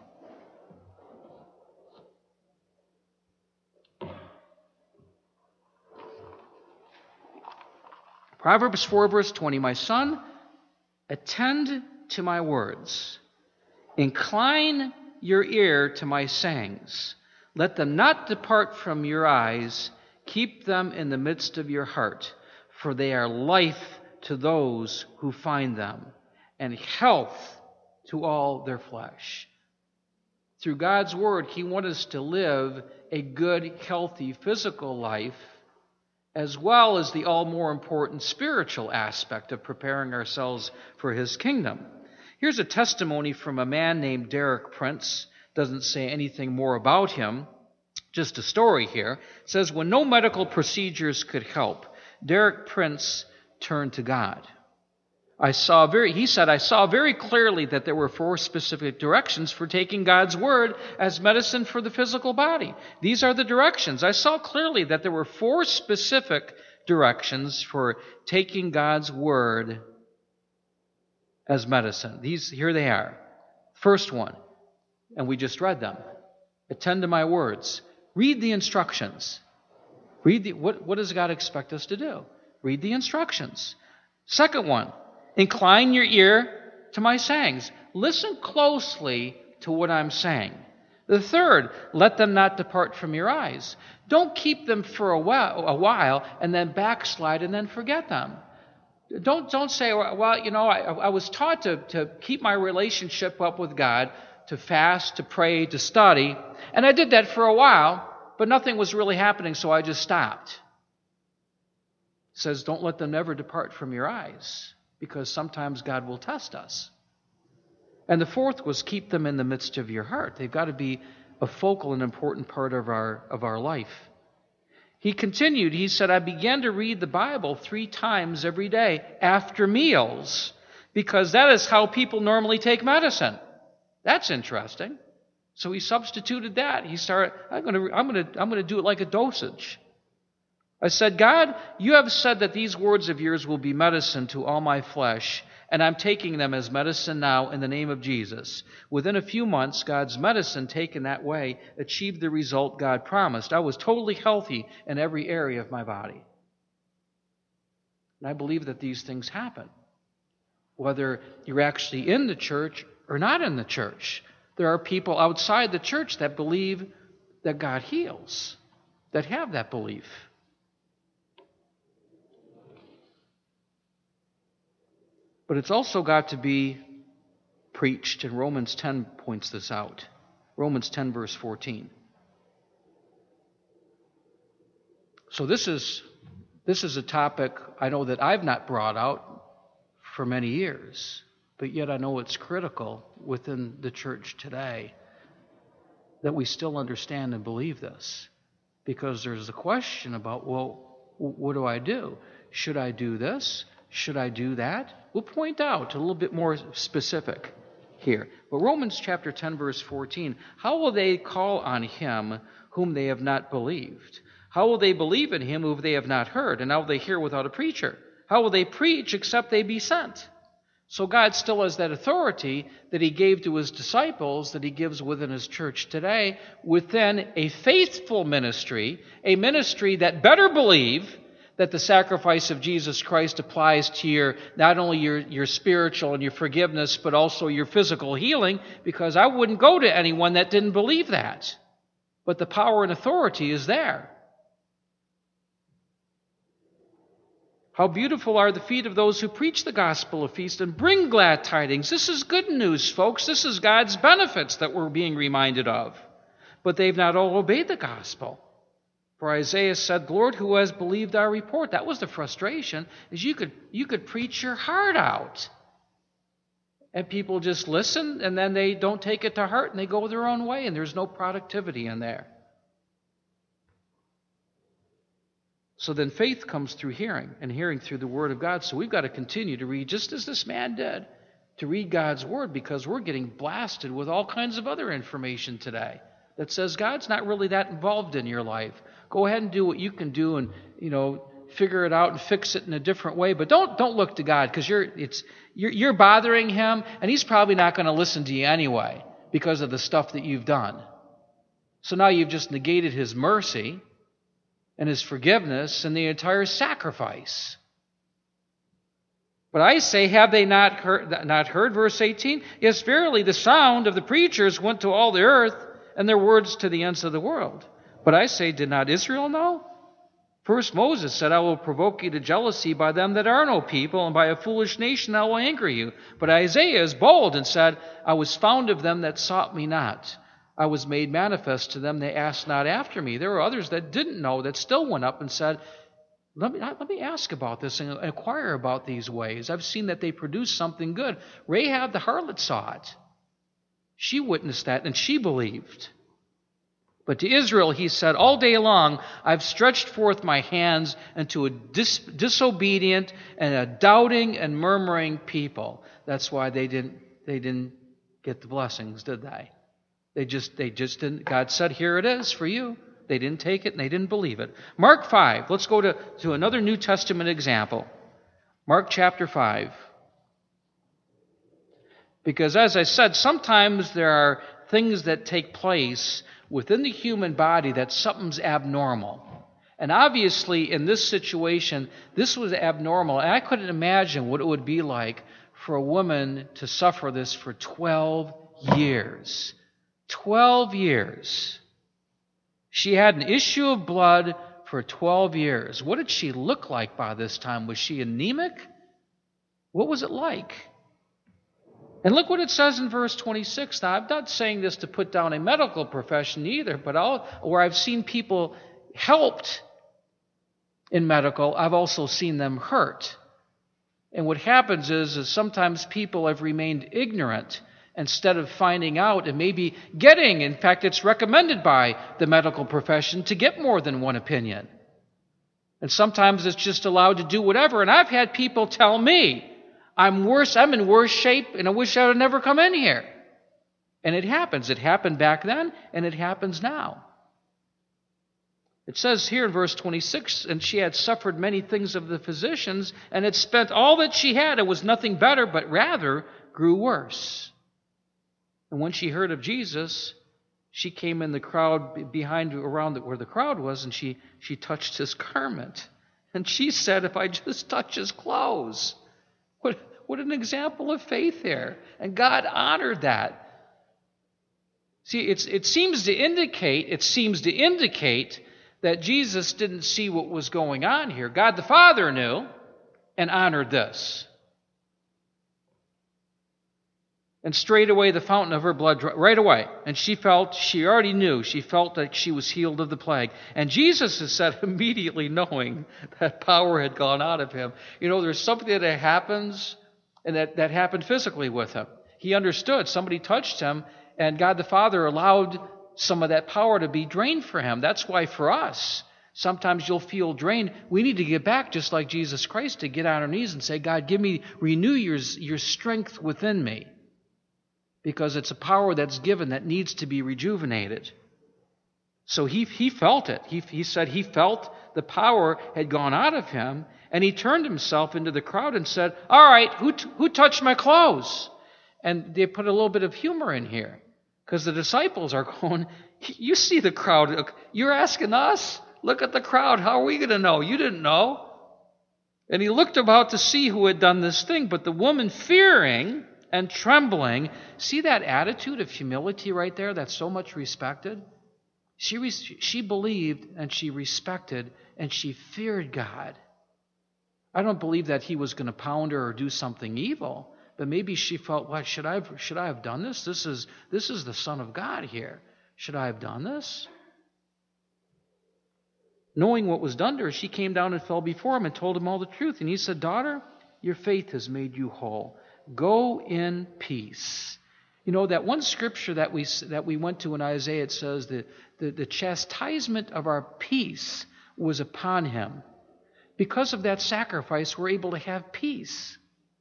Proverbs 4, verse 20. My son, attend to my words. Incline your ear to my sayings. Let them not depart from your eyes. Keep them in the midst of your heart, for they are life to those who find them, and health to all their flesh. Through God's Word, He wants us to live a good, healthy physical life, as well as the all more important spiritual aspect of preparing ourselves for His kingdom. Here's a testimony from a man named Derek Prince. Doesn't say anything more about him, just a story here. It says, when no medical procedures could help, Derek Prince turned to God. He said, I saw very clearly that there were 4 specific directions for taking God's Word as medicine for the physical body. These are the directions. I saw clearly that there were 4 specific directions for taking God's Word as medicine. Here they are. First one, and we just read them. Attend to my words. Read the instructions. What does God expect us to do? Read the instructions. Second one, incline your ear to my sayings. Listen closely to what I'm saying. The third, let them not depart from your eyes. Don't keep them for a while and then backslide and then forget them. Don't say, well, I was taught to keep my relationship up with God, to fast, to pray, to study, and I did that for a while, but nothing was really happening, so I just stopped. It says, don't let them never depart from your eyes, because sometimes God will test us. And the fourth was keep them in the midst of your heart. They've got to be a focal and important part of our life. He continued, he said, I began to read the Bible 3 times every day after meals, because that is how people normally take medicine. That's interesting. So he substituted that. He started, I'm going to do it like a dosage. I said, God, you have said that these words of yours will be medicine to all my flesh, and I'm taking them as medicine now in the name of Jesus. Within a few months, God's medicine taken that way achieved the result God promised. I was totally healthy in every area of my body. And I believe that these things happen whether you're actually in the church or not in the church. There are people outside the church that believe that God heals, that have that belief. But it's also got to be preached, and Romans 10 points this out. Romans 10, verse 14. So this is a topic I know that I've not brought out for many years, but yet I know it's critical within the church today that we still understand and believe this. Because there's a question about, well, what do I do? Should I do this? Should I do that? We'll point out a little bit more specific here. But Romans chapter 10, verse 14, how will they call on him whom they have not believed? How will they believe in him whom they have not heard? And how will they hear without a preacher? How will they preach except they be sent? So God still has that authority that he gave to his disciples, that he gives within his church today, within a faithful ministry, a ministry that better believe that the sacrifice of Jesus Christ applies to your not only your spiritual and your forgiveness, but also your physical healing, because I wouldn't go to anyone that didn't believe that. But the power and authority is there. How beautiful are the feet of those who preach the gospel of peace and bring glad tidings. This is good news, folks. This is God's benefits that we're being reminded of. But they've not all obeyed the gospel. For Isaiah said, Lord, who has believed our report? That was the frustration, is you could preach your heart out. And people just listen, and then they don't take it to heart, and they go their own way, and there's no productivity in there. So then faith comes through hearing, and hearing through the Word of God. So we've got to continue to read, just as this man did, to read God's Word, because we're getting blasted with all kinds of other information today that says God's not really that involved in your life. Go ahead and do what you can do and, figure it out and fix it in a different way. But don't look to God, because you're bothering him, and he's probably not going to listen to you anyway because of the stuff that you've done. So now you've just negated his mercy and his forgiveness and the entire sacrifice. But I say, have they not heard? Verse 18, yes, verily, the sound of the preachers went to all the earth, and their words to the ends of the world. But I say, did not Israel know? First Moses said, I will provoke you to jealousy by them that are no people, and by a foolish nation I will anger you. But Isaiah is bold and said, I was found of them that sought me not. I was made manifest to them, they asked not after me. There were others that didn't know, that still went up and said, let me ask about this and inquire about these ways. I've seen that they produce something good. Rahab the harlot saw it. She witnessed that, and she believed. But to Israel he said, all day long I've stretched forth my hands unto a disobedient and a doubting and murmuring people. That's why they didn't get the blessings, did they? They just didn't. God said, here it is for you. They didn't take it and they didn't believe it. Mark 5. Let's go to another New Testament example. Mark chapter 5. Because as I said, sometimes there are things that take place within the human body that something's abnormal. And obviously in this situation, this was abnormal. And I couldn't imagine what it would be like for a woman to suffer this for 12 years. 12 years. She had an issue of blood for 12 years. What did she look like by this time? Was she anemic? What was it like? And look what it says in verse 26. Now, I'm not saying this to put down a medical profession either, but where I've seen people helped in medical, I've also seen them hurt. And what happens is sometimes people have remained ignorant instead of finding out and maybe getting, in fact, it's recommended by the medical profession to get more than one opinion. And sometimes it's just allowed to do whatever. And I've had people tell me, I'm in worse shape, and I wish I would never come in here. And it happens. It happened back then, and it happens now. It says here in verse 26, and she had suffered many things of the physicians, and had spent all that she had, and was nothing better, but rather grew worse. And when she heard of Jesus, she came in the crowd around where the crowd was, and she touched his garment. And she said, if I just touch his clothes, what What an example of faith there. And God honored that. See, it seems to indicate that Jesus didn't see what was going on here. God the Father knew and honored this. And straightway the fountain of her blood, right away. And she felt like she was healed of the plague. And Jesus has said, immediately knowing that power had gone out of him. There's something that happens, and that happened physically with him. He understood. Somebody touched him, and God the Father allowed some of that power to be drained for him. That's why for us, sometimes you'll feel drained. We need to get back, just like Jesus Christ, to get on our knees and say, God, renew your strength within me. Because it's a power that's given that needs to be rejuvenated. So he felt it. He said he felt the power had gone out of him, and he turned himself into the crowd and said, all right, who touched my clothes? And they put a little bit of humor in here, because the disciples are going, you see the crowd. You're asking us? Look at the crowd. How are we going to know? You didn't know. And he looked about to see who had done this thing, but the woman, fearing and trembling, see that attitude of humility right there that's so much respected? She believed and she respected and she feared God. I don't believe that he was going to pound her or do something evil, but maybe she felt, well, should I have done this? This is the Son of God here. Should I have done this? Knowing what was done to her, she came down and fell before him and told him all the truth. And he said, daughter, your faith has made you whole. Go in peace. That one scripture that we went to in Isaiah, it says that the chastisement of our peace was upon him. Because of that sacrifice, we're able to have peace.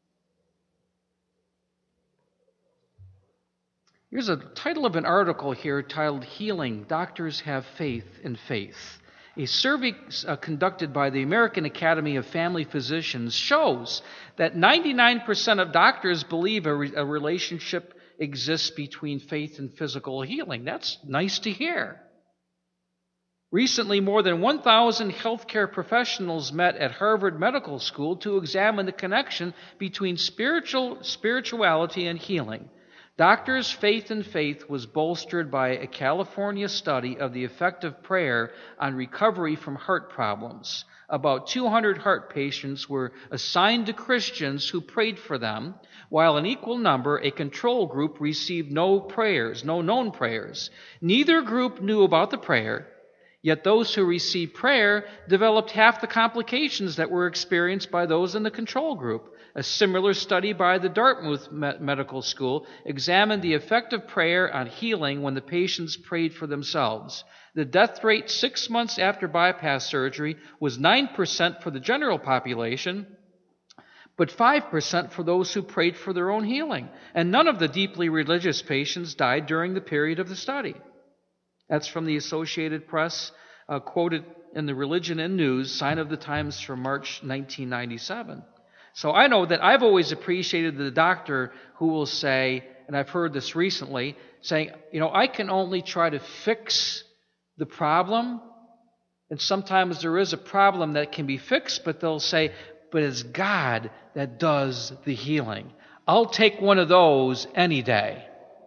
Here's a title of an article here titled, Healing, Doctors Have Faith in Faith. A survey conducted by the American Academy of Family Physicians shows that 99% of doctors believe a relationship exists between faith and physical healing. That's nice to hear. Recently, more than 1,000 healthcare professionals met at Harvard Medical School to examine the connection between spirituality and healing. Doctors' faith in faith was bolstered by a California study of the effect of prayer on recovery from heart problems. About 200 heart patients were assigned to Christians who prayed for them, while an equal number, a control group, received no known prayers. Neither group knew about the prayer, yet those who received prayer developed half the complications that were experienced by those in the control group. A similar study by the Dartmouth Medical School examined the effect of prayer on healing when the patients prayed for themselves. The death rate 6 months after bypass surgery was 9% for the general population, but 5% for those who prayed for their own healing. And none of the deeply religious patients died during the period of the study. That's from the Associated Press, quoted in the Religion and News, Sign of the Times from March 1997. So I know that I've always appreciated the doctor who will say, and I've heard this recently, saying, I can only try to fix the problem. And sometimes there is a problem that can be fixed, but they'll say, but it's God that does the healing. I'll take one of those any day.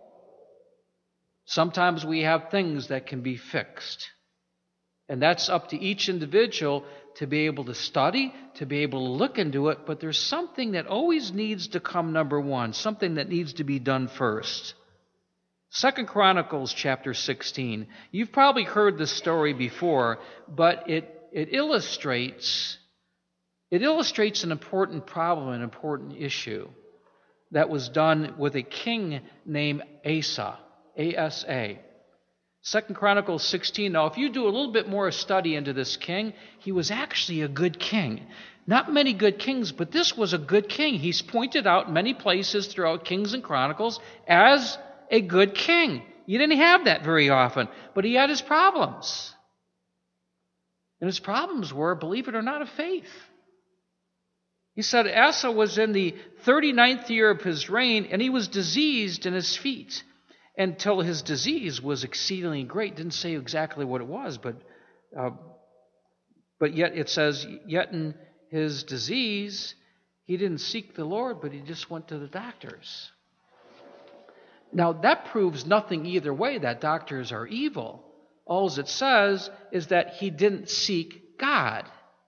Sometimes we have things that can be fixed. And that's up to each individual to be able to study, to be able to look into it, but there's something that always needs to come number one, something that needs to be done first. 2 Chronicles chapter 16. You've probably heard this story before, but it illustrates an important problem, an important issue that was done with a king named Asa, A-S-A. 2 Chronicles 16. Now, if you do a little bit more study into this king, he was actually a good king. Not many good kings, but this was a good king. He's pointed out many places throughout Kings and Chronicles as a good king. You didn't have that very often, but he had his problems. And his problems were, believe it or not, of faith. He said Asa was in the 39th year of his reign, and he was diseased in his feet until his disease was exceedingly great. Didn't say exactly what it was, but yet it says, yet in his disease He didn't seek the Lord, but he just went to the doctors. Now, that proves nothing either way, that doctors are evil. All it says is that he didn't seek God.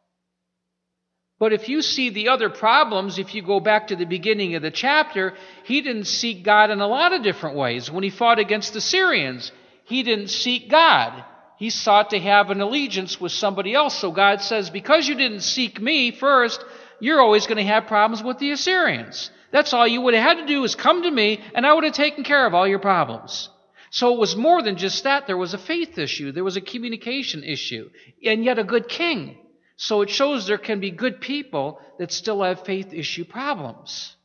But if you see the other problems, if you go back to the beginning of the chapter, he didn't seek God in a lot of different ways. When he fought against the Syrians, he didn't seek God. He sought to have an allegiance with somebody else. So God says, because you didn't seek me first, you're always going to have problems with the Assyrians. That's all you would have had to do is come to me, and I would have taken care of all your problems. So it was more than just that. There was a faith issue. There was a communication issue. And yet a good king. So it shows there can be good people that still have faith issue problems.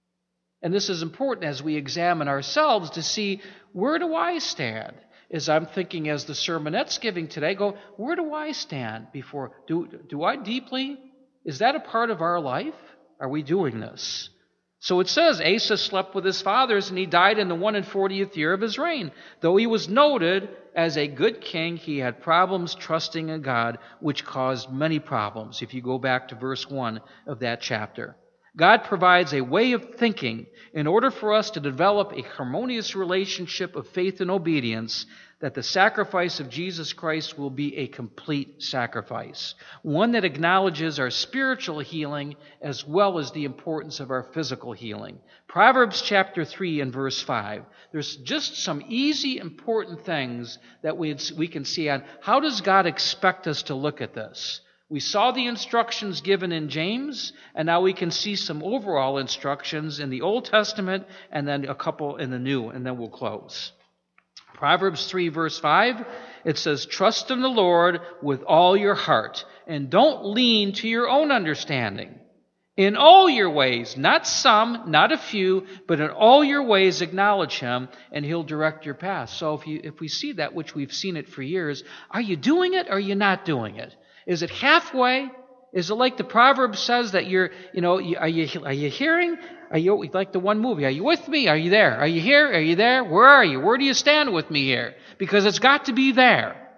And this is important as we examine ourselves to see, where do I stand? As I'm thinking as the sermonette's giving today, go, where do I stand before? Do I deeply? Is that a part of our life? Are we doing this? So it says, Asa slept with his fathers, and he died in the 140th year of his reign. Though he was noted as a good king, he had problems trusting in God, which caused many problems, if you go back to verse 1 of that chapter. God provides a way of thinking in order for us to develop a harmonious relationship of faith and obedience, that the sacrifice of Jesus Christ will be a complete sacrifice, one that acknowledges our spiritual healing as well as the importance of our physical healing. Proverbs chapter 3 and verse 5. There's just some easy, important things that we can see on how does God expect us to look at this. We saw the instructions given in James, and now we can see some overall instructions in the Old Testament and then a couple in the New, and then we'll close. Proverbs 3 verse 5, it says, trust in the Lord with all your heart, and don't lean to your own understanding. In all your ways, not some, not a few, but in all your ways acknowledge him, and he'll direct your path. So if we see that, which we've seen it for years, are you doing it or are you not doing it? Is it halfway? Is it like the proverb says that are you hearing? Are you like the one movie? Are you with me? Are you there? Are you here? Are you there? Where are you? Where do you stand with me here? Because it's got to be there.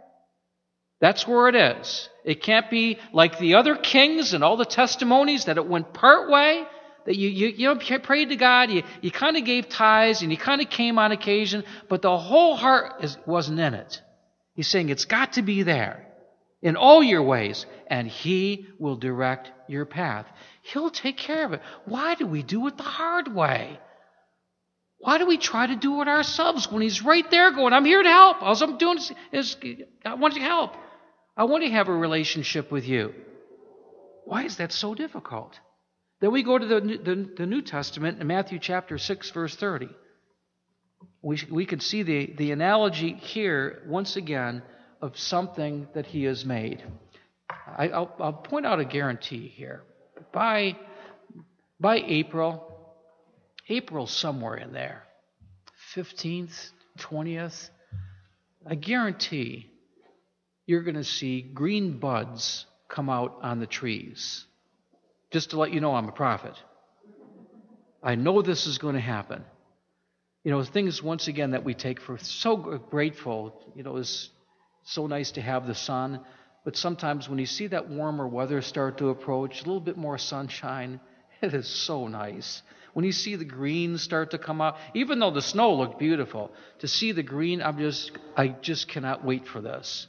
That's where it is. It can't be like the other kings and all the testimonies that it went part way, that you prayed to God, you kind of gave tithes and you kind of came on occasion, but the whole heart wasn't in it. He's saying it's got to be there. In all your ways, and he will direct your path. He'll take care of it. Why do we do it the hard way? Why do we try to do it ourselves when he's right there going, I'm here to help. All I'm doing is I want to help. I want to have a relationship with you. Why is that so difficult? Then we go to the New Testament in Matthew chapter 6, verse 30. We can see the analogy here once again of something that he has made. I'll point out a guarantee here. By April somewhere in there, 15th, 20th, I guarantee you're going to see green buds come out on the trees. Just to let you know I'm a prophet. I know this is going to happen. Things once again that we take for so grateful, is so nice to have the sun, but sometimes when you see that warmer weather start to approach, a little bit more sunshine, it is so nice. When you see the green start to come out, even though the snow looked beautiful, to see the green, I just cannot wait for this.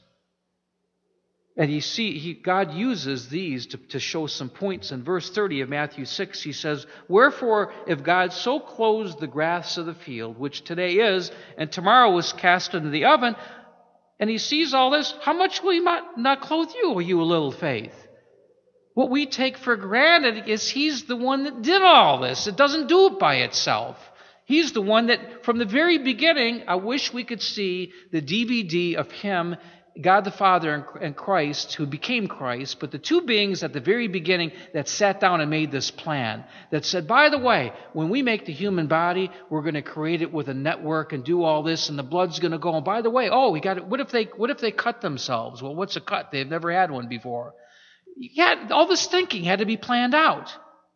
And you see, God uses these to show some points. In verse 30 of Matthew 6, he says, wherefore, if God so clothes the grass of the field, which today is, and tomorrow is cast into the oven, and he sees all this, how much will he not clothe you, O you little faith? What we take for granted is he's the one that did all this. It doesn't do it by itself. He's the one that, from the very beginning, I wish we could see the DVD of him, God the Father and Christ, who became Christ, but the two beings at the very beginning that sat down and made this plan, that said, by the way, when we make the human body, we're going to create it with a network and do all this, and the blood's going to go. And by the way, we got it. What if they cut themselves? Well, what's a cut? They've never had one before. Yeah, all this thinking had to be planned out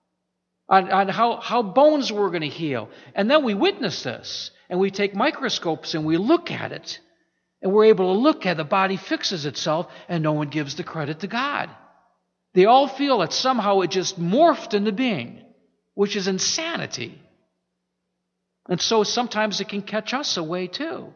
on how bones were going to heal. And then we witness this, and we take microscopes and we look at it. And we're able to look at the body fixes itself, and no one gives the credit to God. They all feel that somehow it just morphed into being, which is insanity. And so sometimes it can catch us away too.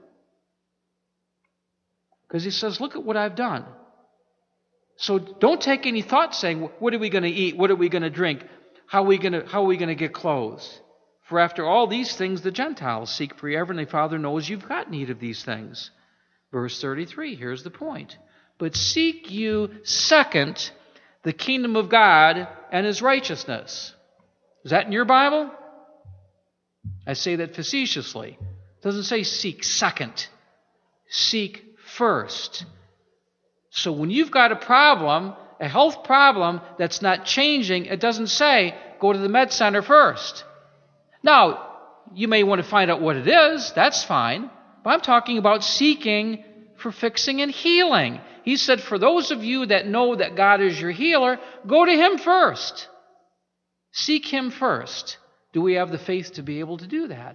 Because he says, look at what I've done. So don't take any thought saying, what are we going to eat? What are we going to drink? How are we going to get clothes? For after all these things the Gentiles seek, for your heavenly Father knows you've got need of these things. Verse 33, here's the point. But seek you second the kingdom of God and his righteousness. Is that in your Bible? I say that facetiously. It doesn't say seek second. Seek first. So when you've got a problem, a health problem that's not changing, it doesn't say go to the med center first. Now, you may want to find out what it is. That's fine. But I'm talking about seeking for fixing and healing. He said, for those of you that know that God is your healer, go to him first. Seek him first. Do we have the faith to be able to do that?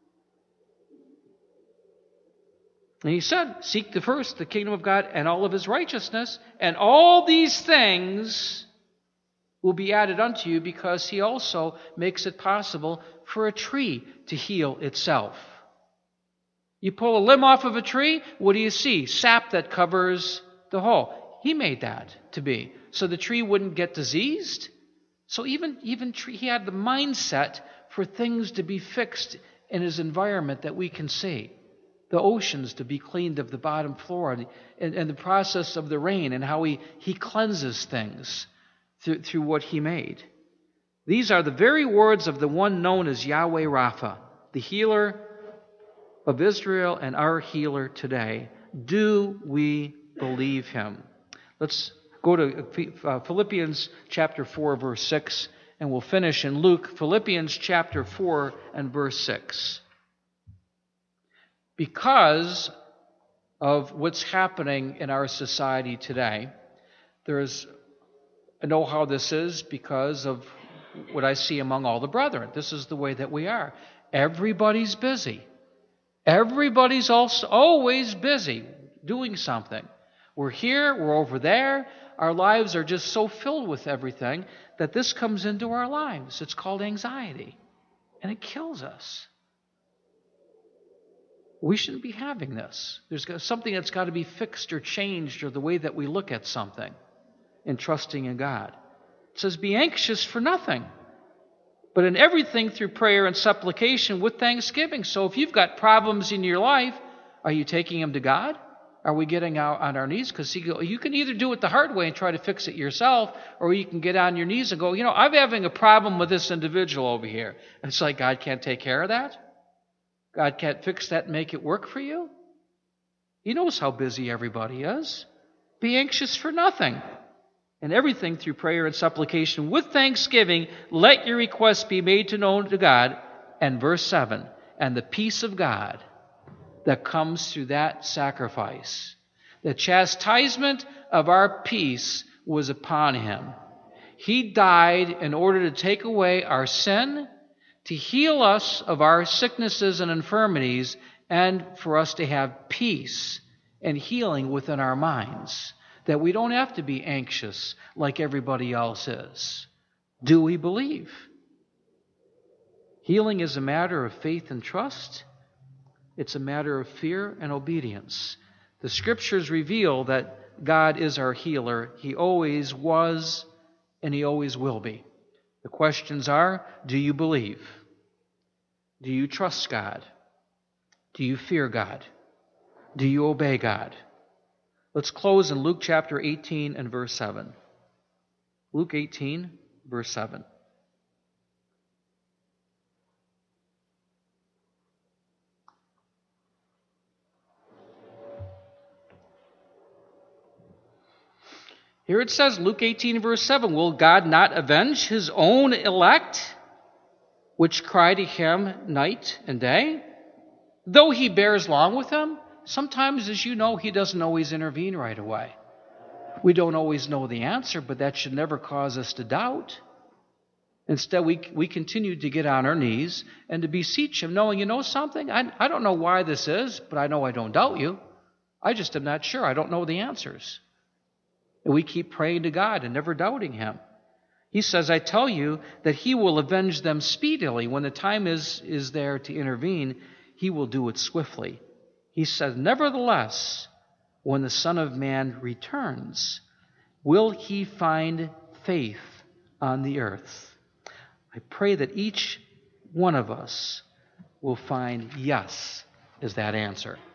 And he said, seek the kingdom of God and all of his righteousness, and all these things will be added unto you, because he also makes it possible for a tree to heal itself. You pull a limb off of a tree, what do you see? Sap that covers the hole. He made that to be, so the tree wouldn't get diseased. So even tree, he had the mindset for things to be fixed in his environment that we can see. The oceans to be cleaned of the bottom floor, and the process of the rain, and how he cleanses things through what he made. These are the very words of the one known as Yahweh Rapha, the healer of Israel and our healer today. Do we believe him? Let's go to Philippians chapter 4, verse 6, and we'll finish in Luke, Philippians chapter 4 and verse 6. Because of what's happening in our society today, I know how this is because of what I see among all the brethren. This is the way that we are. Everybody's busy. Everybody's also always busy doing something. We're here, we're over there. Our lives are just so filled with everything that this comes into our lives. It's called anxiety, and it kills us. We shouldn't be having this. There's something that's got to be fixed or changed, or the way that we look at something in trusting in God. It says, be anxious for nothing, but in everything through prayer and supplication with thanksgiving. So if you've got problems in your life, are you taking them to God? Are we getting out on our knees? Because you can either do it the hard way and try to fix it yourself, or you can get on your knees and go, I'm having a problem with this individual over here. And it's like, God can't take care of that? God can't fix that and make it work for you? He knows how busy everybody is. Be anxious for nothing. And everything through prayer and supplication with thanksgiving, let your requests be made known to God. And verse 7, and the peace of God that comes through that sacrifice. The chastisement of our peace was upon him. He died in order to take away our sin, to heal us of our sicknesses and infirmities, and for us to have peace and healing within our minds, that we don't have to be anxious like everybody else is. Do we believe? Healing is a matter of faith and trust. It's a matter of fear and obedience. The Scriptures reveal that God is our healer. He always was, and he always will be. The questions are, do you believe? Do you trust God? Do you fear God? Do you obey God? Let's close in Luke chapter 18 and verse 7. Luke 18, verse 7. Here it says, Luke 18, verse 7, will God not avenge his own elect, which cry to him night and day? Though he bears long with them, sometimes, as you know, he doesn't always intervene right away. We don't always know the answer, but that should never cause us to doubt. Instead, we continue to get on our knees and to beseech him, knowing, something? I don't know why this is, but I know I don't doubt you. I just am not sure. I don't know the answers. And we keep praying to God and never doubting Him. He says, I tell you that He will avenge them speedily. When the time is there to intervene, He will do it swiftly. He says, nevertheless, when the Son of Man returns, will He find faith on the earth? I pray that each one of us will find yes as that answer.